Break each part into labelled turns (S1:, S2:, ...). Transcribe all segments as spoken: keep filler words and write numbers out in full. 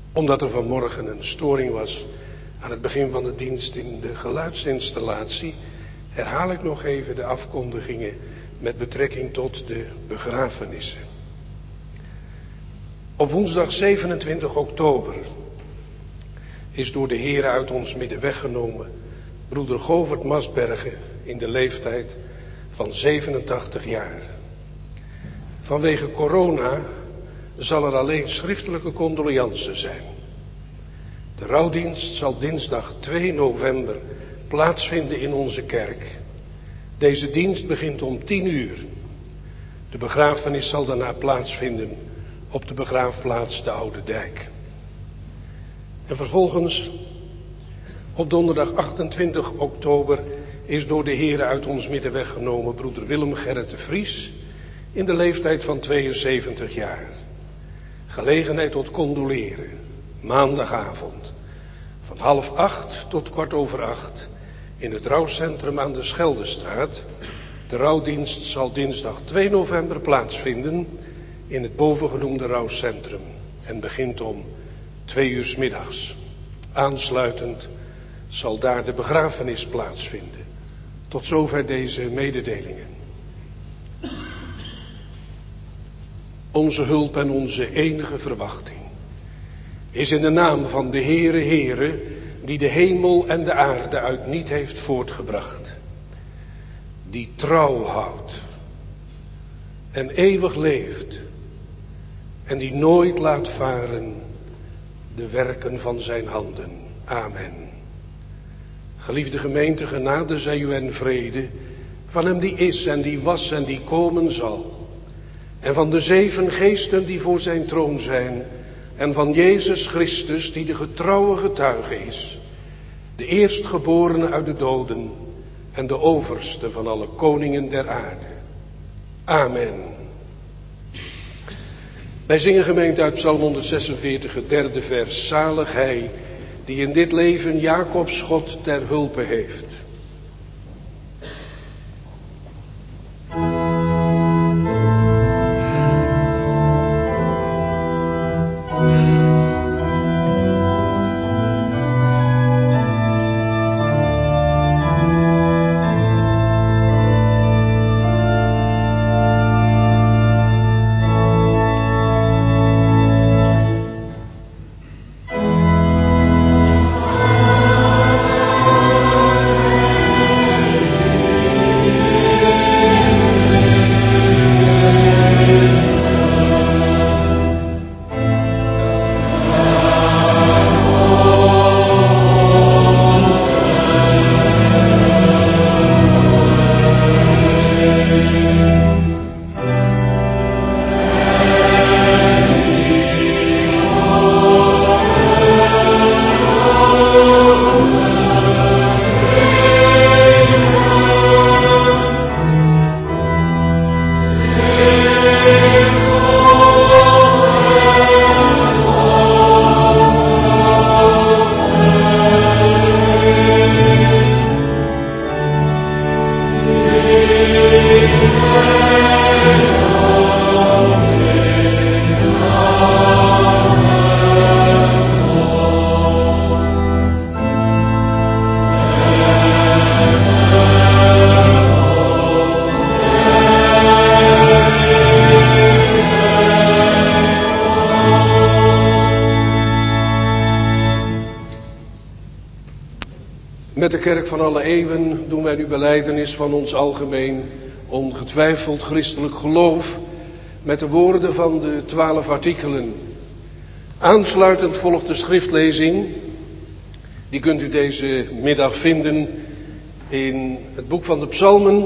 S1: Omdat er vanmorgen een storing was aan het begin van de dienst in de geluidsinstallatie, herhaal ik nog even de afkondigingen met betrekking tot de begrafenissen. Op woensdag zevenentwintig oktober is door de Heer uit ons midden weggenomen broeder Govert Masbergen in de leeftijd van zevenentachtig jaar. Vanwege corona zal er alleen schriftelijke condoleances zijn. De rouwdienst zal dinsdag twee november plaatsvinden in onze kerk. Deze dienst begint om tien uur. De begrafenis zal daarna plaatsvinden op de begraafplaats de Oude Dijk. En vervolgens, op donderdag achtentwintig oktober, is door de Heer uit ons midden weggenomen broeder Willem Gerrit de Vries in de leeftijd van tweeënzeventig jaar. Gelegenheid tot condoleren, maandagavond, van half acht tot kwart over acht in het rouwcentrum aan de Scheldestraat. De rouwdienst zal dinsdag twee november plaatsvinden in het bovengenoemde rouwcentrum en begint om twee uur 's middags. Aansluitend zal daar de begrafenis plaatsvinden. Tot zover deze mededelingen. Onze hulp en onze enige verwachting is in de naam van de Heere Heere, die de hemel en de aarde uit niet heeft voortgebracht, die trouw houdt en eeuwig leeft en die nooit laat varen de werken van zijn handen. Amen. Geliefde gemeente, genade zij u en vrede van hem die is en die was en die komen zal. En van de zeven geesten die voor zijn troon zijn. En van Jezus Christus die de getrouwe getuige is. De eerstgeborene uit de doden en de overste van alle koningen der aarde. Amen. Wij zingen gemeente uit Psalm honderdzesenveertig, het derde vers. Zalig hij die in dit leven Jacobs God ter hulpe heeft. Met de kerk van alle eeuwen doen wij nu belijdenis van ons algemeen ongetwijfeld christelijk geloof met de woorden van de twaalf artikelen. Aansluitend volgt de schriftlezing. Die kunt u deze middag vinden in het boek van de Psalmen,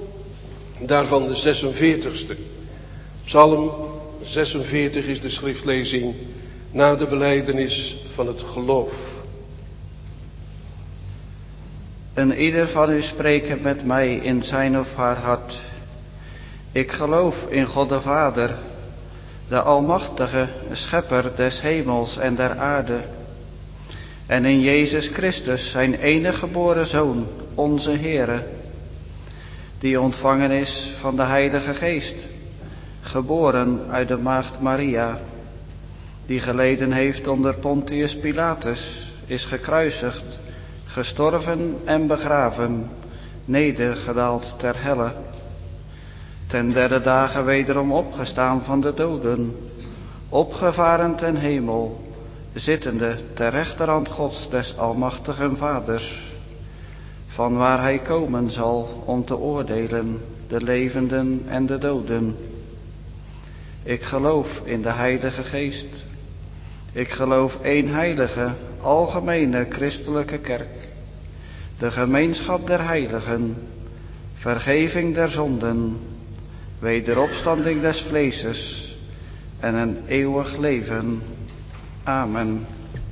S1: daarvan de zesenveertigste. Psalm zesenveertig is de schriftlezing na de belijdenis van het geloof.
S2: En ieder van u spreken met mij in zijn of haar hart. Ik geloof in God de Vader, de Almachtige, Schepper des hemels en der aarde. En in Jezus Christus, zijn enige geboren Zoon, onze Heere, die ontvangen is van de Heilige Geest, geboren uit de Maagd Maria, die geleden heeft onder Pontius Pilatus, is gekruisigd, gestorven en begraven, nedergedaald ter helle. Ten derde dagen wederom opgestaan van de doden, opgevaren ten hemel, zittende ter rechterhand Gods des almachtigen Vaders, van waar hij komen zal om te oordelen de levenden en de doden. Ik geloof in de Heilige Geest. Ik geloof één heilige, algemene christelijke kerk, de gemeenschap der heiligen, vergeving der zonden, wederopstanding des vleeses en een eeuwig leven. Amen.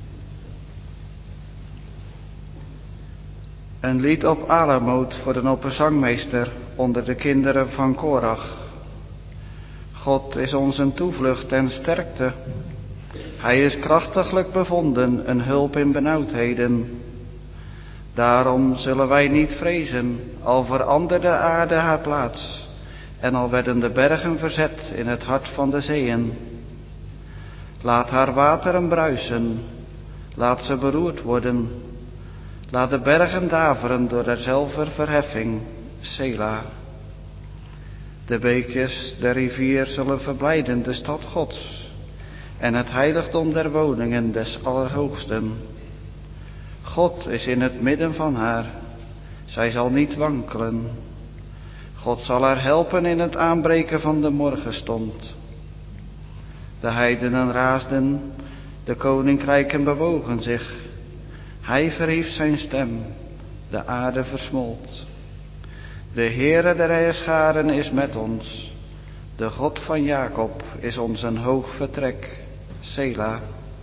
S2: Een lied op Alamoot voor de opperzangmeester onder de kinderen van Korach. God is ons een toevlucht en sterkte. Hij is krachtiglijk bevonden, een hulp in benauwdheden. Daarom zullen wij niet vrezen, al veranderde de aarde haar plaats, en al werden de bergen verzet in het hart van de zeeën. Laat haar wateren bruisen, laat ze beroerd worden. Laat de bergen daveren door derzelver verheffing, Sela. De beekjes der rivier zullen verblijden de stad Gods en het heiligdom der woningen des Allerhoogsten. God is in het midden van haar, zij zal niet wankelen. God zal haar helpen in het aanbreken van de morgenstond. De heidenen raasden, de koninkrijken bewogen zich. Hij verhief zijn stem, de aarde versmolt. De Heere der heerscharen is met ons. De God van Jacob is ons een hoog vertrek, Sela.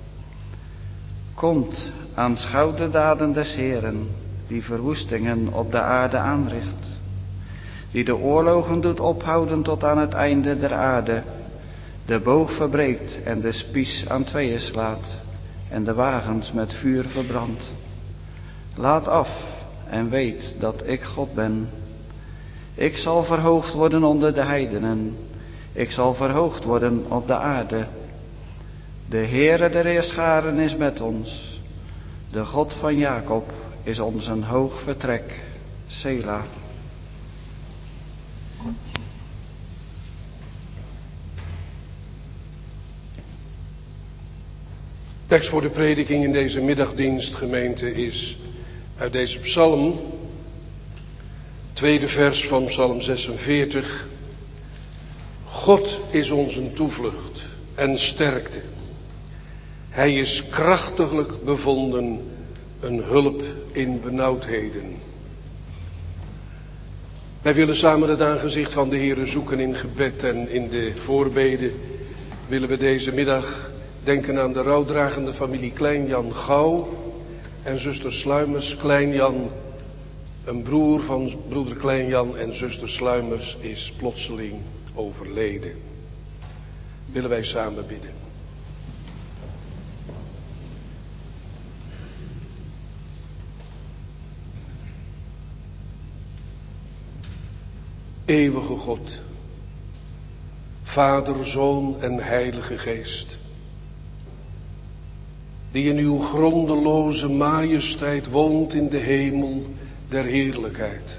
S2: Komt, aanschouw de daden des Heeren, die verwoestingen op de aarde aanricht, die de oorlogen doet ophouden tot aan het einde der aarde, de boog verbreekt en de spies aan tweeën slaat, en de wagens met vuur verbrandt. Laat af en weet dat ik God ben. Ik zal verhoogd worden onder de heidenen, ik zal verhoogd worden op de aarde. De Heere der heerscharen is met ons, de God van Jacob is ons een hoog vertrek, Sela.
S1: Tekst voor de prediking in deze middagdienst, gemeente, is uit deze psalm, tweede vers van psalm zesenveertig. God is ons een toevlucht en sterkte. Hij is krachtiglijk bevonden, een hulp in benauwdheden. Wij willen samen het aangezicht van de Heere zoeken in gebed en in de voorbeden willen we deze middag denken aan de rouwdragende familie Klein-Jan Gouw en zuster Sluimers. Klein-Jan, een broer van broeder Klein-Jan en zuster Sluimers, is plotseling overleden. Willen wij samen bidden. Eeuwige God, Vader, Zoon en Heilige Geest, die in uw grondeloze majesteit woont in de hemel der heerlijkheid,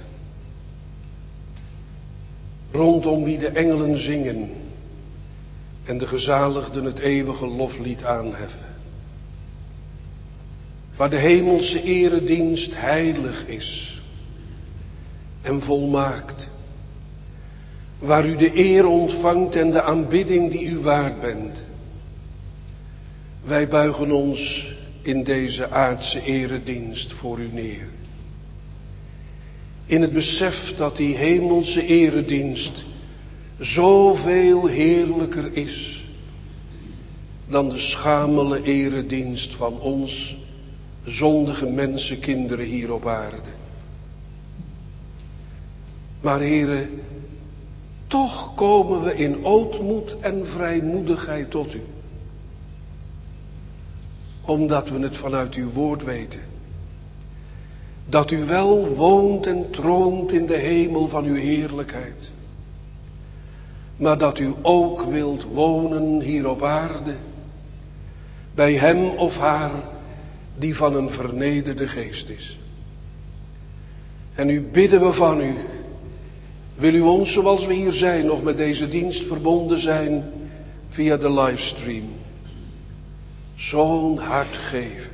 S1: rondom wie de engelen zingen en de gezaligden het eeuwige loflied aanheffen, waar de hemelse eredienst heilig is en volmaakt, waar u de eer ontvangt en de aanbidding die u waard bent. Wij buigen ons in deze aardse eredienst voor u neer. In het besef dat die hemelse eredienst zoveel heerlijker is dan de schamele eredienst van ons zondige mensenkinderen hier op aarde. Maar Heere, toch komen we in ootmoed en vrijmoedigheid tot u. Omdat we het vanuit uw woord weten. Dat u wel woont en troont in de hemel van uw heerlijkheid. Maar dat u ook wilt wonen hier op aarde. bij hem of haar die van een vernederde geest is. En nu bidden we van u, wil u ons zoals we hier zijn nog met deze dienst verbonden zijn via de livestream, zo'n hart geven.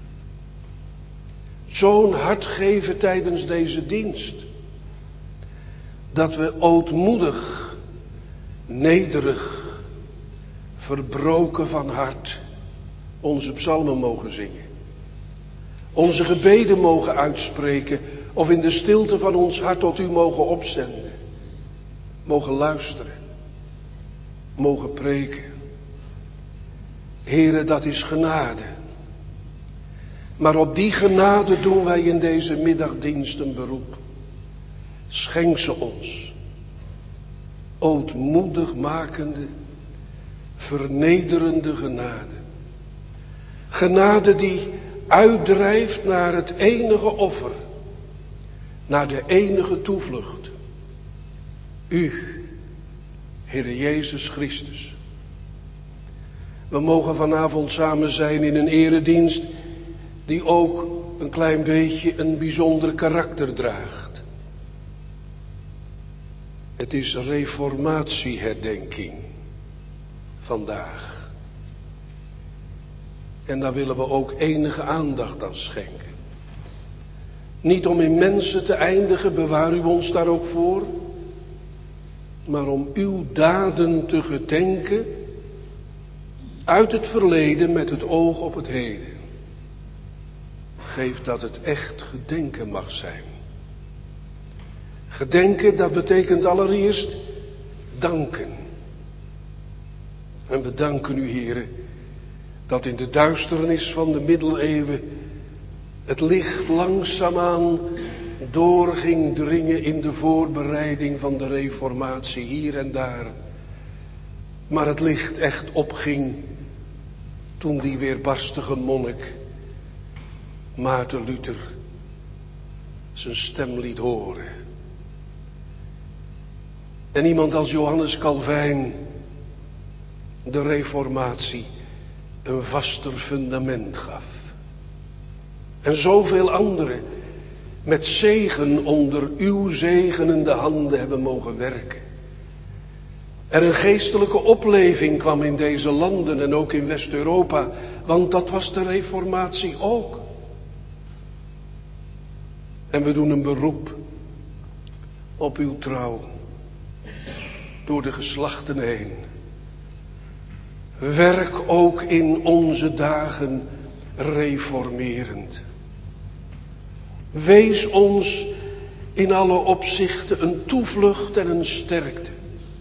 S1: Zo'n hart geven tijdens deze dienst. Dat we ootmoedig, nederig, verbroken van hart onze psalmen mogen zingen. Onze gebeden mogen uitspreken of in de stilte van ons hart tot u mogen opzenden. Mogen luisteren. Mogen preken. Heere, dat is genade. Maar op die genade doen wij in deze middagdienst een beroep. Schenk ze ons. Ootmoedig makende, vernederende genade. Genade die uitdrijft naar het enige offer. Naar de enige toevlucht. U, Heere Jezus Christus. We mogen vanavond samen zijn in een eredienst die ook een klein beetje een bijzonder karakter draagt. Het is reformatieherdenking vandaag. En daar willen we ook enige aandacht aan schenken. Niet om in mensen te eindigen, bewaar u ons daar ook voor. Maar om uw daden te gedenken uit het verleden met het oog op het heden. Geef dat het echt gedenken mag zijn. Gedenken, dat betekent allereerst danken. En we danken u, Heere, dat in de duisternis van de middeleeuwen het licht langzaamaan door ging dringen in de voorbereiding van de reformatie hier en daar. Maar het licht echt opging toen die weerbarstige monnik Maarten Luther zijn stem liet horen. En iemand als Johannes Calvijn de reformatie een vaster fundament gaf. En zoveel anderen met zegen onder uw zegenende handen hebben mogen werken. Er een geestelijke opleving kwam in deze landen en ook in West-Europa, want dat was de reformatie ook. En we doen een beroep op uw trouw door de geslachten heen. Werk ook in onze dagen reformerend. Wees ons in alle opzichten een toevlucht en een sterkte.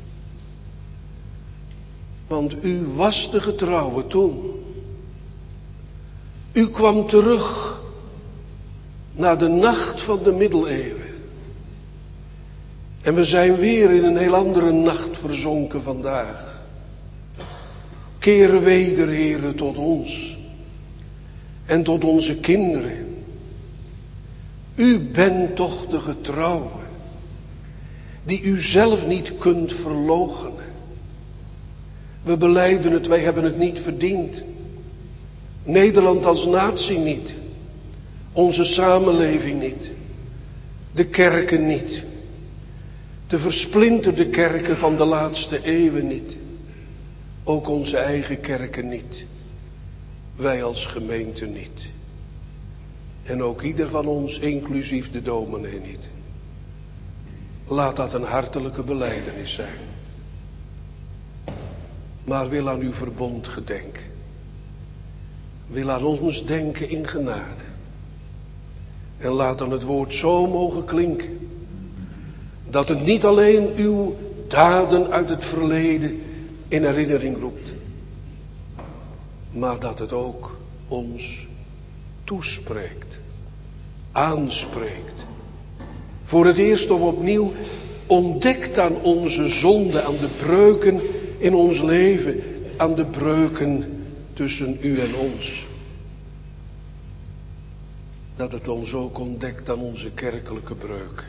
S1: Want u was de getrouwe toen. U kwam terug na de nacht van de middeleeuwen. En we zijn weer in een heel andere nacht verzonken vandaag. Keer weder, Heere, tot ons. En tot onze kinderen. U bent toch de getrouwe. Die u zelf niet kunt verloochenen. We belijden het, wij hebben het niet verdiend. Nederland als natie niet. Onze samenleving niet. De kerken niet. De versplinterde kerken van de laatste eeuwen niet. Ook onze eigen kerken niet. Wij als gemeente niet. En ook ieder van ons, inclusief de dominee niet. Laat dat een hartelijke belijdenis zijn. Maar wil aan uw verbond gedenken. Wil aan ons denken in genade. En laat dan het woord zo mogen klinken. Dat het niet alleen uw daden uit het verleden in herinnering roept. Maar dat het ook ons toespreekt. Aanspreekt. Voor het eerst of opnieuw ontdekt aan onze zonde, aan de breuken in ons leven. Aan de breuken tussen u en ons. Dat het ons ook ontdekt aan onze kerkelijke breuk.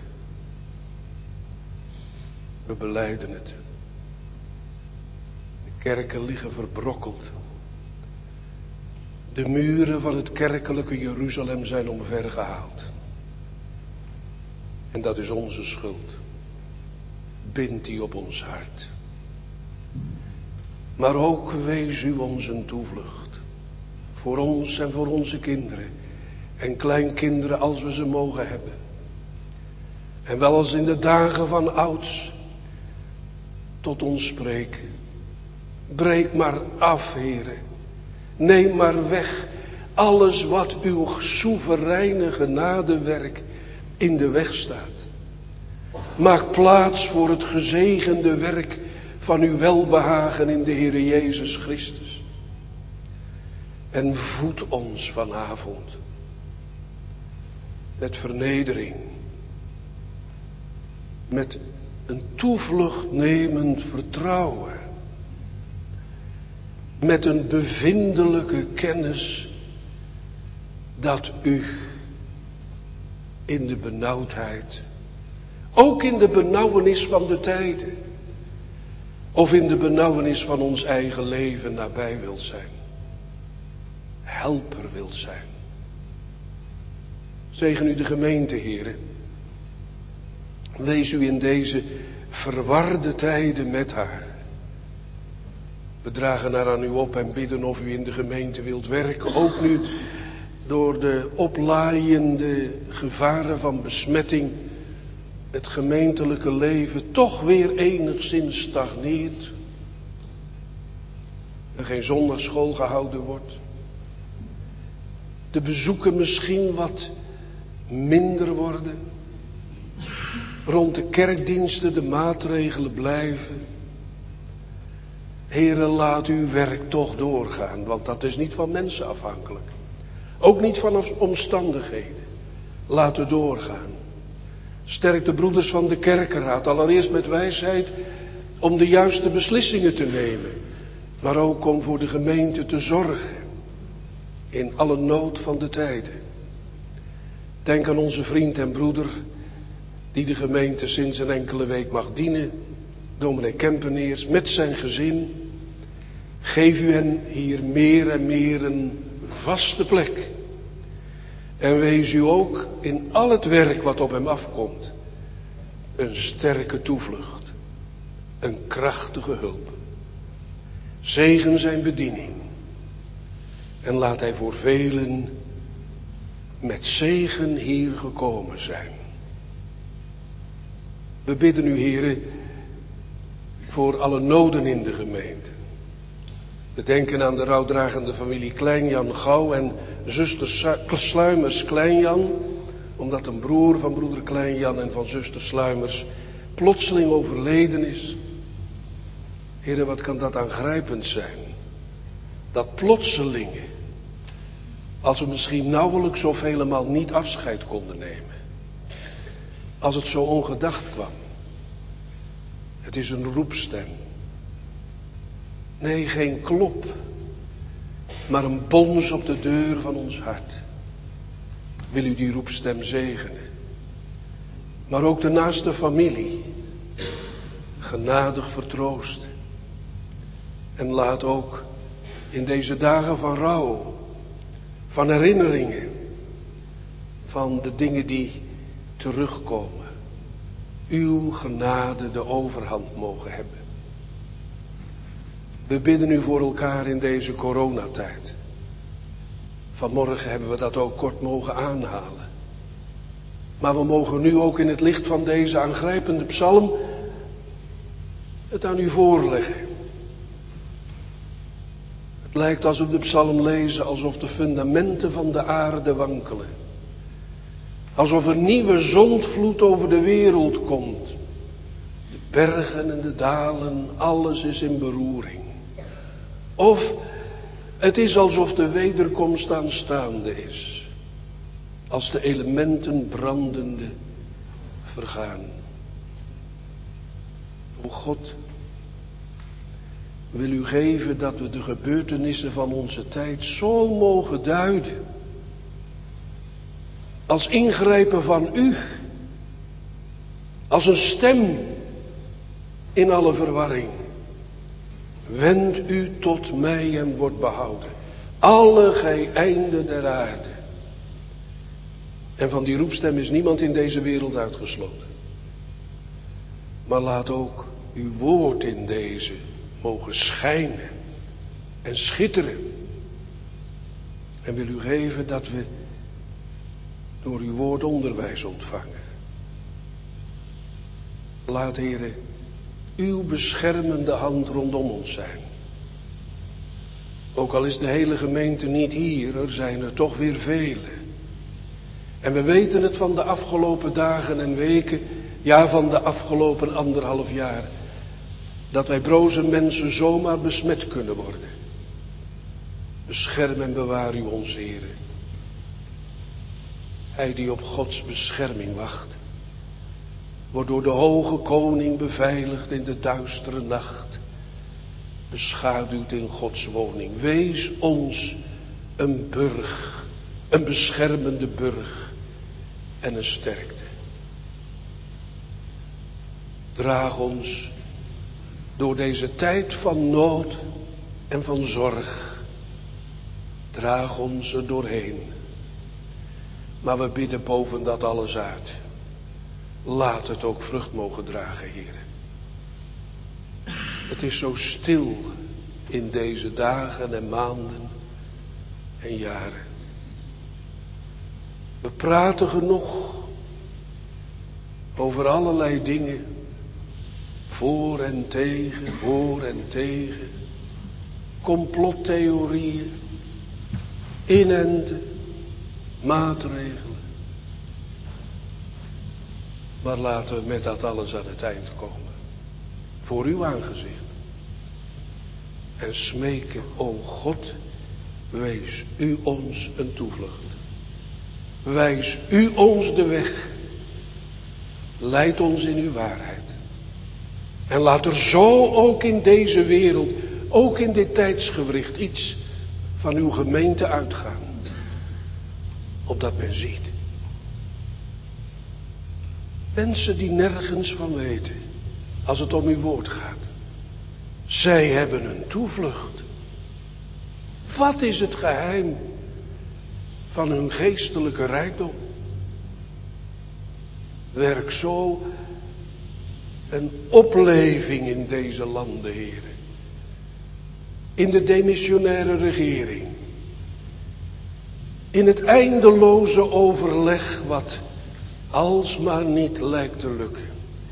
S1: We belijden het. De kerken liggen verbrokkeld. De muren van het kerkelijke Jeruzalem zijn omvergehaald. En dat is onze schuld. Bind die op ons hart. Maar ook wees u ons een toevlucht. Voor ons en voor onze kinderen. En kleinkinderen als we ze mogen hebben. En wel als in de dagen van ouds. Tot ons spreken. Breek maar af, Heere. Neem maar weg alles wat uw soevereine genadewerk in de weg staat. Maak plaats voor het gezegende werk van uw welbehagen in de Heere Jezus Christus. En voed ons vanavond met vernedering, met een toevlucht nemend vertrouwen, met een bevindelijke kennis dat u in de benauwdheid, ook in de benauwenis van de tijden, of in de benauwenis van ons eigen leven nabij wilt zijn. Helper wilt zijn. Zegen u de gemeente, Heere. Wees u in deze verwarde tijden met haar. We dragen haar aan u op en bidden of u in de gemeente wilt werken. Ook nu door de oplaaiende gevaren van besmetting het gemeentelijke leven toch weer enigszins stagneert. Er geen zondagschool gehouden wordt. De bezoeken misschien wat minder worden. Rond de kerkdiensten de maatregelen blijven. Heere, laat uw werk toch doorgaan, want dat is niet van mensen afhankelijk. Ook niet van omstandigheden. Laat het doorgaan. Sterk de broeders van de kerkenraad, allereerst met wijsheid om de juiste beslissingen te nemen. Maar ook om voor de gemeente te zorgen. In alle nood van de tijden. Denk aan onze vriend en broeder die de gemeente sinds een enkele week mag dienen. Dominee Kempeneers met zijn gezin. Geef u hen hier meer en meer een vaste plek. En wees u ook in al het werk wat op hem afkomt een sterke toevlucht. Een krachtige hulp. Zegen zijn bediening. En laat hij voor velen met zegen hier gekomen zijn. We bidden u, Heere, voor alle noden in de gemeente. We denken aan de rouwdragende familie Klein-Jan Gouw en zuster Sluimers Klein-Jan, omdat een broer van broeder Klein-Jan en van zuster Sluimers plotseling overleden is. Heere, wat kan dat aangrijpend zijn? Dat plotselinge, als we misschien nauwelijks of helemaal niet afscheid konden nemen. Als het zo ongedacht kwam. Het is een roepstem. Nee, geen klop, maar een bons op de deur van ons hart. Wil u die roepstem zegenen. Maar ook de naaste familie genadig vertroosten. En laat ook in deze dagen van rouw, van herinneringen, van de dingen die terugkomen, uw genade de overhand mogen hebben. We bidden u voor elkaar in deze coronatijd. Vanmorgen hebben we dat ook kort mogen aanhalen. Maar we mogen nu ook in het licht van deze aangrijpende psalm het aan u voorleggen. Het lijkt als we de psalm lezen alsof de fundamenten van de aarde wankelen. Alsof een nieuwe zondvloed over de wereld komt. De bergen en de dalen, alles is in beroering. Of het is alsof de wederkomst aanstaande is. Als de elementen brandende vergaan. O God, wil u geven dat we de gebeurtenissen van onze tijd zo mogen duiden. Als ingrijpen van u. Als een stem in alle verwarring. Wend u tot mij en word behouden. Alle gij einden der aarde. En van die roepstem is niemand in deze wereld uitgesloten. Maar laat ook uw woord in deze mogen schijnen en schitteren. En wil u geven dat we door uw woord onderwijs ontvangen. Laat, Heere, uw beschermende hand rondom ons zijn. Ook al is de hele gemeente niet hier, er zijn er toch weer velen. En we weten het van de afgelopen dagen en weken, ja van de afgelopen anderhalf jaar, dat wij broze mensen zomaar besmet kunnen worden. Bescherm en bewaar u ons, Heere. Hij die op Gods bescherming wacht, wordt door de hoge koning beveiligd in de duistere nacht, beschaduwd in Gods woning. Wees ons een burg, een beschermende burg en een sterkte. Draag ons door deze tijd van nood en van zorg. Draag ons er doorheen. Maar we bidden boven dat alles uit. Laat het ook vrucht mogen dragen, Heer. Het is zo stil in deze dagen en maanden en jaren. We praten genoeg over allerlei dingen. Voor en tegen, voor en tegen. Complottheorieën. Inenten. Maatregelen. Maar laten we met dat alles aan het eind komen. Voor uw aangezicht. En smeken, o God, wees u ons een toevlucht. Wijs u ons de weg. Leid ons in uw waarheid. En laat er zo ook in deze wereld, ook in dit tijdsgewricht, iets van uw gemeente uitgaan. Opdat men ziet. Mensen die nergens van weten, als het om uw woord gaat. Zij hebben een toevlucht. Wat is het geheim van hun geestelijke rijkdom? Werk zo een opleving in deze landen, heren. In de demissionaire regering. In het eindeloze overleg wat alsmaar niet lijkt te lukken.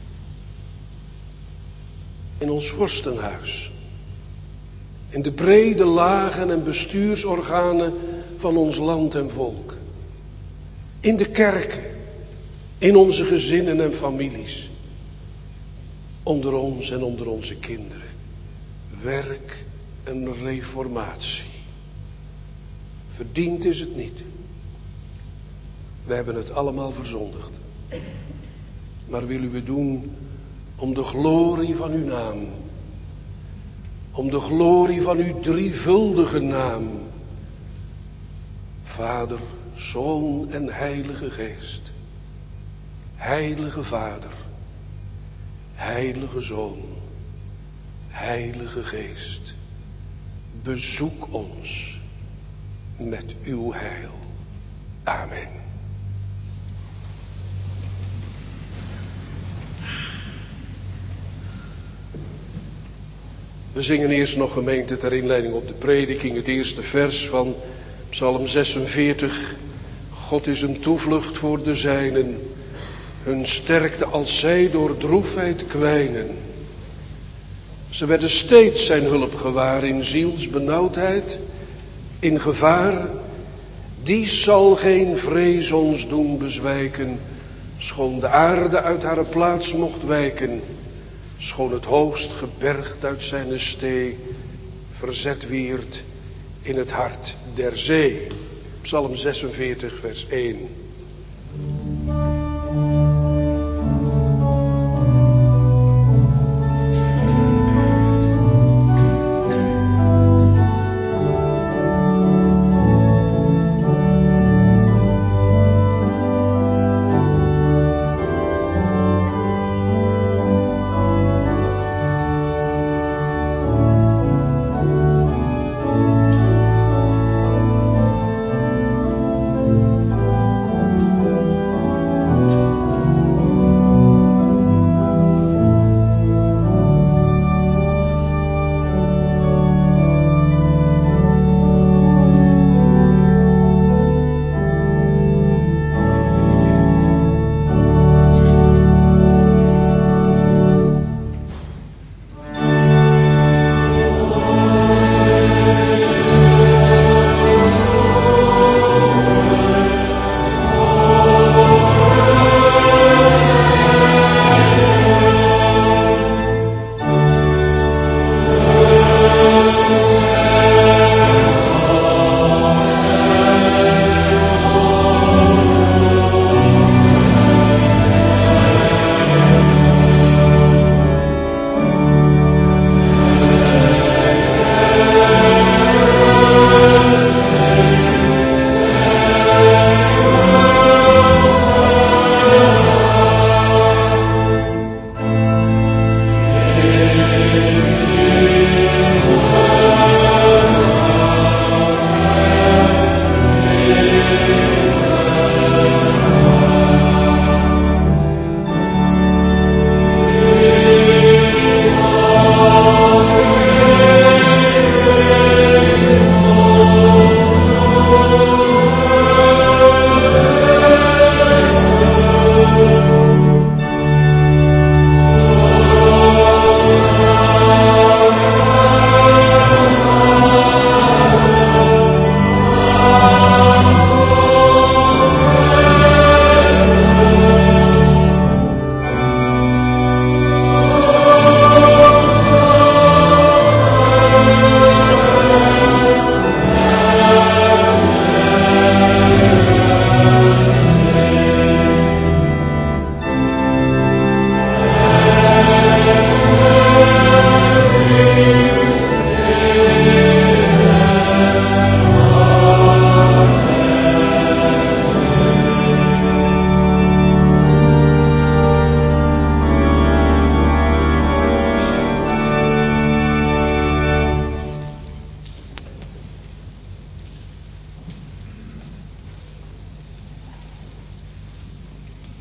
S1: In ons vorstenhuis. In de brede lagen en bestuursorganen van ons land en volk. In de kerken. In onze gezinnen en families. Onder ons en onder onze kinderen. Werk een reformatie. Verdiend is het niet. We hebben het allemaal verzondigd. Maar willen we doen om de glorie van uw naam. Om de glorie van uw drievuldige naam. Vader, Zoon en Heilige Geest. Heilige Vader. Heilige Zoon. Heilige Geest. Bezoek ons met uw heil. Amen. We zingen eerst nog, gemeente, ter inleiding op de prediking, het eerste vers van Psalm zesenveertig. God is een toevlucht voor de zijnen, hun sterkte als zij door droefheid kwijnen. Ze werden steeds zijn hulp gewaar in zielsbenauwdheid, in gevaar. Die zal geen vrees ons doen bezwijken, schoon de aarde uit haar plaats mocht wijken. Schoon het hoogst gebergd uit zijn stee verzet wierd in het hart der zee. Psalm zesenveertig vers één.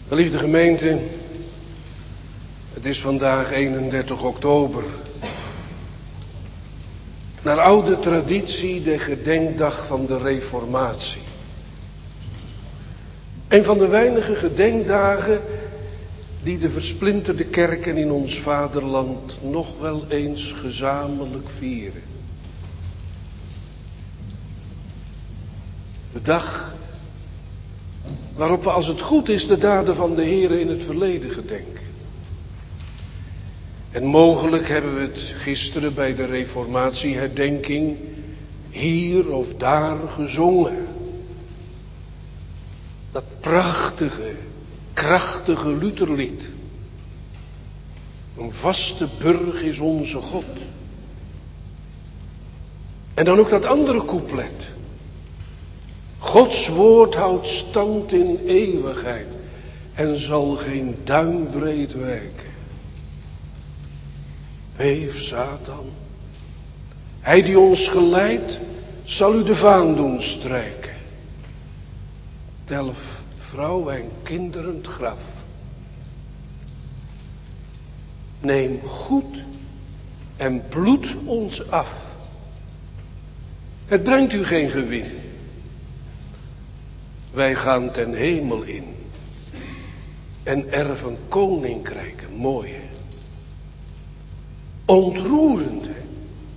S1: Geliefde gemeente, het is vandaag eenendertig oktober. Naar oude traditie de gedenkdag van de Reformatie. Een van de weinige gedenkdagen die de versplinterde kerken in ons vaderland nog wel eens gezamenlijk vieren. De dag waarop we, als het goed is, de daden van de Here in het verleden gedenken. En mogelijk hebben we het gisteren bij de reformatieherdenking hier of daar gezongen. Dat prachtige, krachtige Lutherlied. Een vaste burg is onze God. En dan ook dat andere couplet. Gods woord houdt stand in eeuwigheid en zal geen duimbreed wijken. Beef, Satan. Hij die ons geleidt, zal u de vaan doen strijken. Delf vrouw en kinderen het graf. Neem goed en bloed ons af. Het brengt u geen gewin. Wij gaan ten hemel in en erven koninkrijken, mooi hè? Ontroerend hè?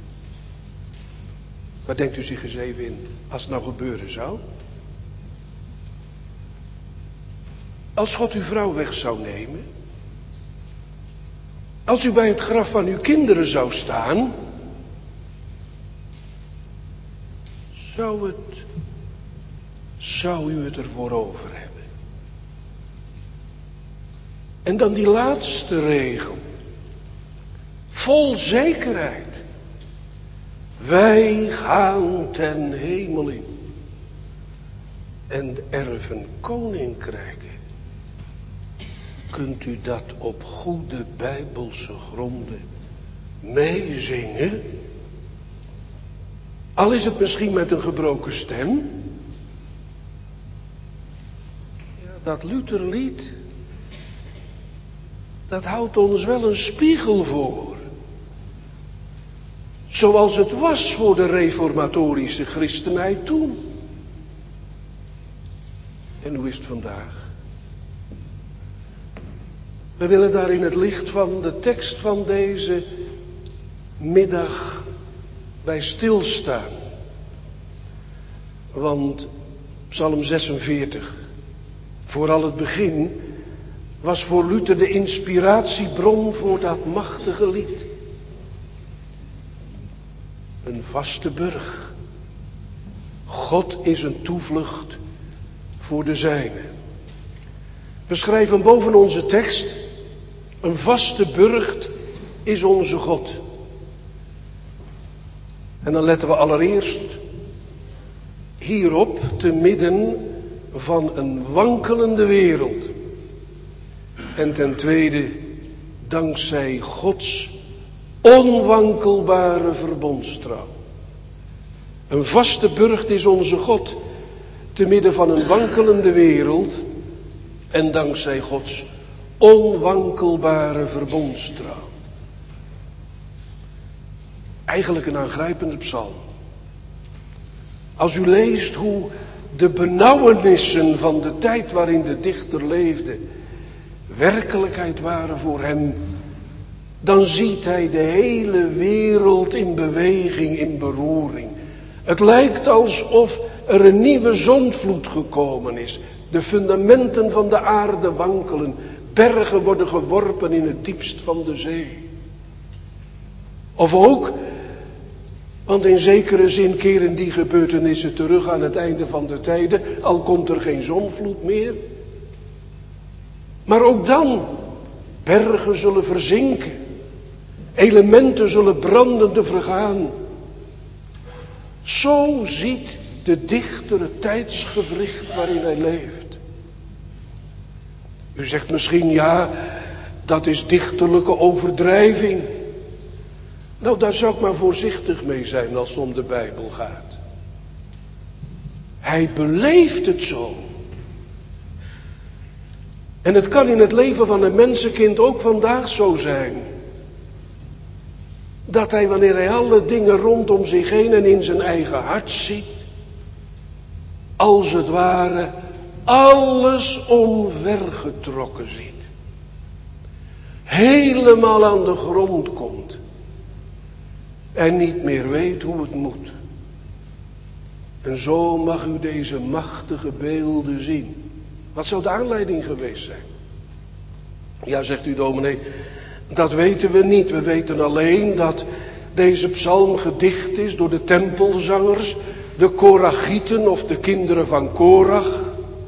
S1: Wat denkt u zich eens even in als het nou gebeuren zou? Als God uw vrouw weg zou nemen, als u bij het graf van uw kinderen zou staan, zou het, zou u het ervoor over hebben. En dan die laatste regel, vol zekerheid. Wij gaan ten hemel in en erven koninkrijken. Kunt u dat op goede bijbelse gronden meezingen? Al is het misschien met een gebroken stem. Ja, dat Lutherlied, dat houdt ons wel een spiegel voor. Zoals het was voor de reformatorische christenheid toen. En hoe is het vandaag? We willen daar in het licht van de tekst van deze middag bij stilstaan. Want Psalm zesenveertig, vooral het begin, was voor Luther de inspiratiebron voor dat machtige lied. Een vaste burg. God is een toevlucht voor de zijnen. We schrijven boven onze tekst: een vaste burcht is onze God. En dan letten we allereerst hierop te midden van een wankelende wereld. En ten tweede dankzij Gods onwankelbare verbondstrouw. Een vaste burcht is onze God te midden van een wankelende wereld en dankzij Gods onwankelbare verbondstrouw. Eigenlijk een aangrijpende psalm. Als u leest hoe de benauwenissen van de tijd waarin de dichter leefde werkelijkheid waren voor hem, dan ziet hij de hele wereld in beweging, in beroering. Het lijkt alsof er een nieuwe zondvloed gekomen is. De fundamenten van de aarde wankelen. Bergen worden geworpen in het diepst van de zee. Of ook, want in zekere zin keren die gebeurtenissen terug aan het einde van de tijden, al komt er geen zondvloed meer. Maar ook dan, bergen zullen verzinken. Elementen zullen brandende vergaan. Zo ziet de dichter het tijdsgewricht waarin hij leeft. U zegt misschien, ja, dat is dichterlijke overdrijving. Nou, daar zou ik maar voorzichtig mee zijn als het om de Bijbel gaat. Hij beleeft het zo. En het kan in het leven van een mensenkind ook vandaag zo zijn. Dat hij, wanneer hij alle dingen rondom zich heen en in zijn eigen hart ziet, als het ware alles omvergetrokken ziet. Helemaal aan de grond komt. En niet meer weet hoe het moet. En zo mag u deze machtige beelden zien. Wat zou de aanleiding geweest zijn? Ja, zegt u dominee, dat weten we niet. We weten alleen dat deze psalm gedicht is door de tempelzangers, de Korachieten of de kinderen van Korach.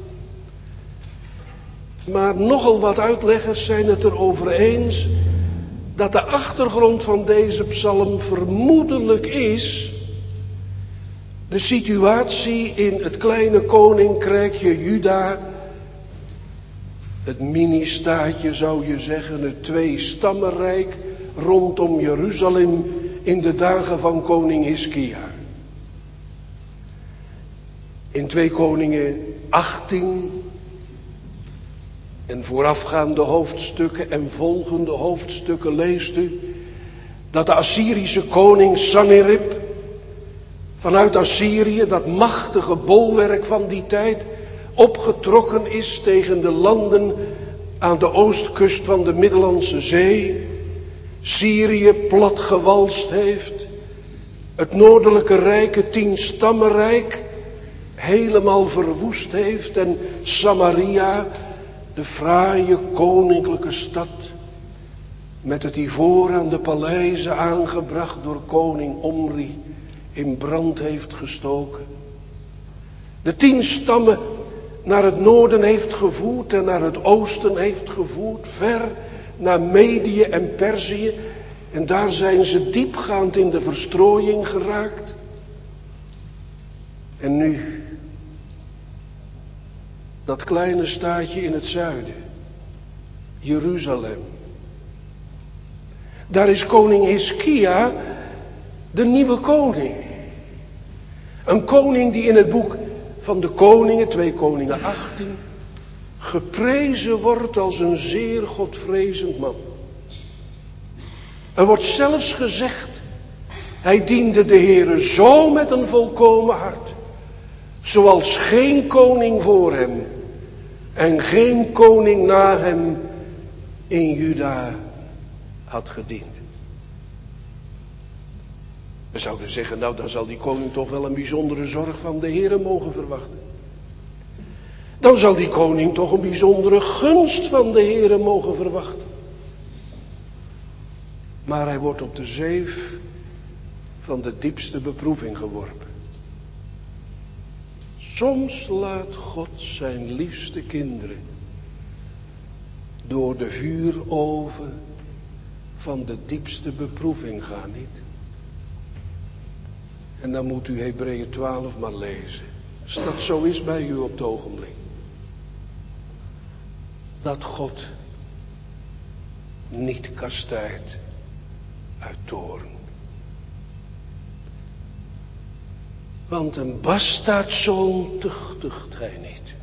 S1: Maar nogal wat uitleggers zijn het erover eens dat de achtergrond van deze psalm vermoedelijk is de situatie in het kleine koninkrijkje Juda, het mini-staatje zou je zeggen, het twee-stammenrijk rondom Jeruzalem in de dagen van koning Hiskia. In twee Koningen achttien en voorafgaande hoofdstukken en volgende hoofdstukken leest u dat de Assyrische koning Sanherib vanuit Assyrië, dat machtige bolwerk van die tijd, opgetrokken is tegen de landen aan de oostkust van de Middellandse Zee, Syrië platgewalst heeft, het noordelijke rijk, het tienstammenrijk, helemaal verwoest heeft en Samaria, de fraaie koninklijke stad, met het ivoor aan de paleizen aangebracht door koning Omri, in brand heeft gestoken. De tien stammen naar het noorden heeft gevoerd en naar het oosten heeft gevoerd, ver naar Medië en Perzië. En daar zijn ze diepgaand in de verstrooiing geraakt. En nu, dat kleine staatje in het zuiden, Jeruzalem. Daar is koning Hiskia de nieuwe koning. Een koning die in het boek van de koningen, twee Koningen achttien, geprezen wordt als een zeer godvrezend man. Er wordt zelfs gezegd, hij diende de Heere zo met een volkomen hart, zoals geen koning voor hem en geen koning na hem in Juda had gediend. We zouden zeggen, nou dan zal die koning toch wel een bijzondere zorg van de Heere mogen verwachten. Dan zal die koning toch een bijzondere gunst van de Heere mogen verwachten. Maar hij wordt op de zeef van de diepste beproeving geworpen. Soms laat God zijn liefste kinderen door de vuuroven van de diepste beproeving gaan, niet? En dan moet u Hebreeën twaalf maar lezen. Als dat zo is bij u op het ogenblik. Dat God niet kastijdt uit toorn. Want een bastaardzoon tuchtigt hij niet.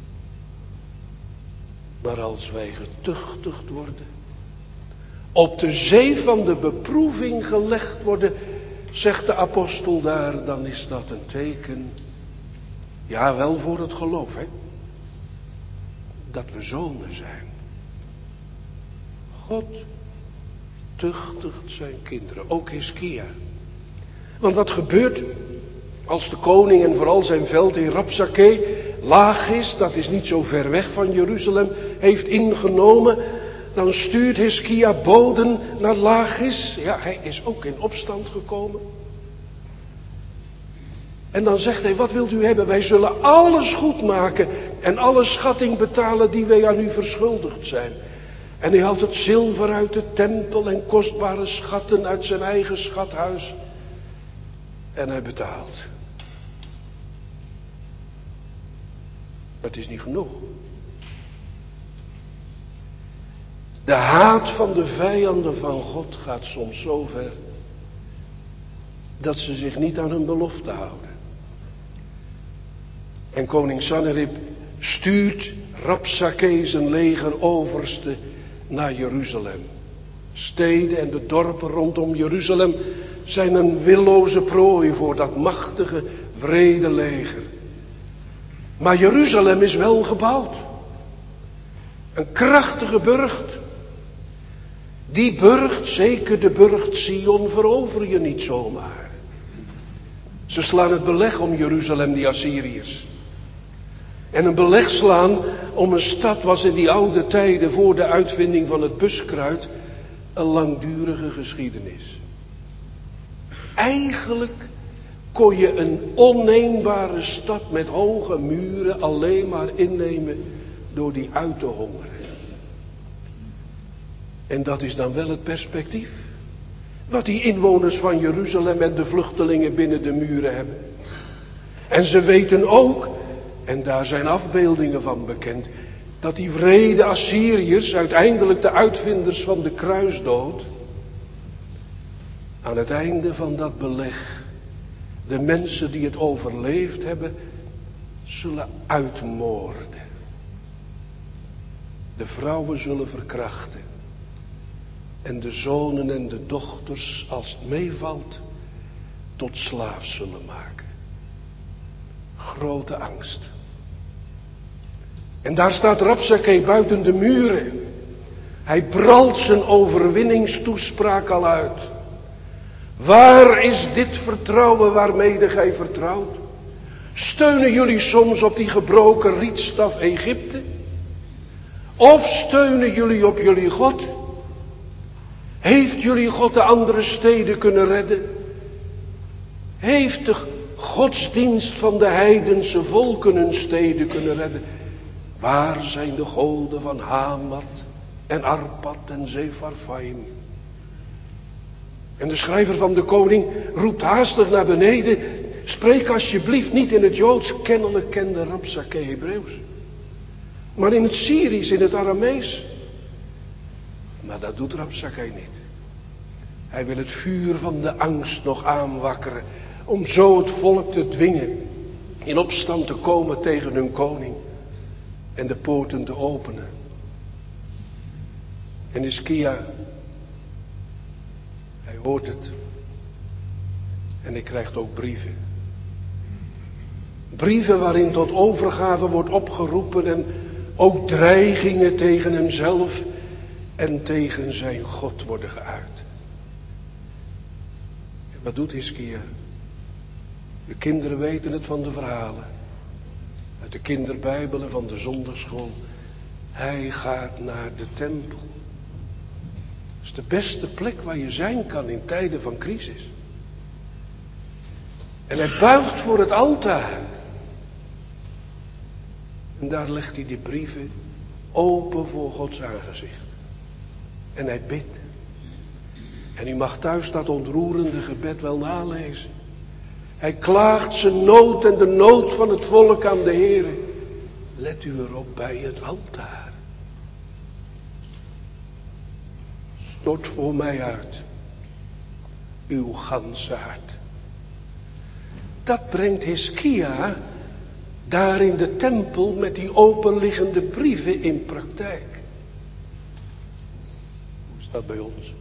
S1: Maar als wij getuchtigd worden, op de zee van de beproeving gelegd worden, zegt de apostel daar, dan is dat een teken, ja wel voor het geloof, hè, dat we zonen zijn. God tuchtigt zijn kinderen, ook Hiskia. Want wat gebeurt als de koning en vooral zijn veld in Rapsake, Lachis, dat is niet zo ver weg van Jeruzalem, heeft ingenomen? Dan stuurt Hiskia boden naar Lachis. Ja, hij is ook in opstand gekomen. En dan zegt hij, wat wilt u hebben? Wij zullen alles goed maken en alle schatting betalen die wij aan u verschuldigd zijn. En hij haalt het zilver uit de tempel en kostbare schatten uit zijn eigen schathuis. En hij betaalt. Maar het is niet genoeg. De haat van de vijanden van God gaat soms zo ver dat ze zich niet aan hun belofte houden. En koning Sanherib stuurt Rabsakee zijn legeroverste naar Jeruzalem. Steden en de dorpen rondom Jeruzalem zijn een willoze prooi voor dat machtige, wrede leger. Maar Jeruzalem is wel gebouwd. Een krachtige burcht. Die burcht, zeker de burcht Sion, verover je niet zomaar. Ze slaan het beleg om Jeruzalem, die Assyriërs. En een beleg slaan om een stad was in die oude tijden voor de uitvinding van het buskruid een langdurige geschiedenis. Eigenlijk kon je een onneembare stad met hoge muren alleen maar innemen door die uit te hongeren. En dat is dan wel het perspectief. Wat die inwoners van Jeruzalem en de vluchtelingen binnen de muren hebben. En ze weten ook, en daar zijn afbeeldingen van bekend, dat die wrede Assyriërs, uiteindelijk de uitvinders van de kruisdood, aan het einde van dat beleg de mensen die het overleefd hebben, zullen uitmoorden. De vrouwen zullen verkrachten. En de zonen en de dochters, als het meevalt, tot slaaf zullen maken. Grote angst. En daar staat Rabsakee buiten de muren. Hij bralt zijn overwinningstoespraak al uit. Waar is dit vertrouwen waarmede gij vertrouwt? Steunen jullie soms op die gebroken rietstaf Egypte? Of steunen jullie op jullie God? Heeft jullie God de andere steden kunnen redden? Heeft de godsdienst van de heidense volken hun steden kunnen redden? Waar zijn de goden van Hamat en Arpad en Sepharvaim? En de schrijver van de koning roept haastig naar beneden. Spreek alsjeblieft niet in het Joods, kennelijk kende Rabsakee Hebreeuws. Maar in het Syrisch, in het Aramees. Maar dat doet Rabsakee niet. Hij wil het vuur van de angst nog aanwakkeren. Om zo het volk te dwingen in opstand te komen tegen hun koning. En de poorten te openen. En Hiskia, hij hoort het. En hij krijgt ook brieven. Brieven waarin tot overgave wordt opgeroepen en ook dreigingen tegen hemzelf en tegen zijn God worden geuit. En wat doet Hiskia? De kinderen weten het van de verhalen. Uit de kinderbijbelen van de zondagschool. Hij gaat naar de tempel. Dat is de beste plek waar je zijn kan in tijden van crisis. En hij buigt voor het altaar. En daar legt hij die brieven open voor Gods aangezicht. En hij bidt. En u mag thuis dat ontroerende gebed wel nalezen. Hij klaagt zijn nood en de nood van het volk aan de Heere. Let u erop bij het altaar. Stort voor mij uit uw ganse hart. Dat brengt Hiskia daar in de tempel met die openliggende brieven in praktijk. Hoe is dat bij ons?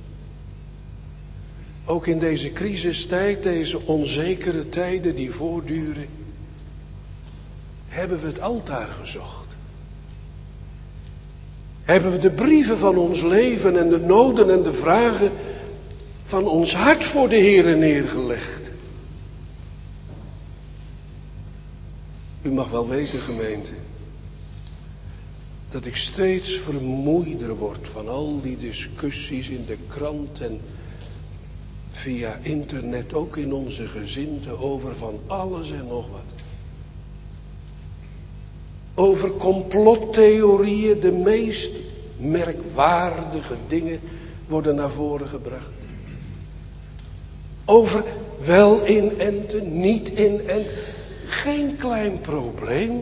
S1: Ook in deze crisistijd, deze onzekere tijden die voortduren, hebben we het altaar gezocht. Hebben we de brieven van ons leven en de noden en de vragen van ons hart voor de Heere neergelegd. U mag wel weten, gemeente, dat ik steeds vermoeider word van al die discussies in de krant en via internet, ook in onze gezinten, over van alles en nog wat. Over complottheorieën, de meest merkwaardige dingen worden naar voren gebracht. Over wel inenten, niet inenten, geen klein probleem.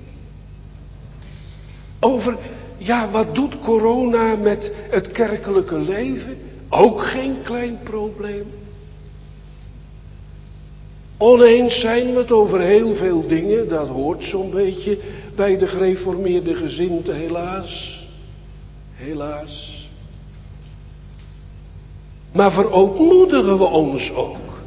S1: Over, ja, wat doet corona met het kerkelijke leven? Ook geen klein probleem. Oneens zijn we het over heel veel dingen, dat hoort zo'n beetje bij de gereformeerde gezindte, helaas. Helaas. Maar verootmoedigen we ons ook?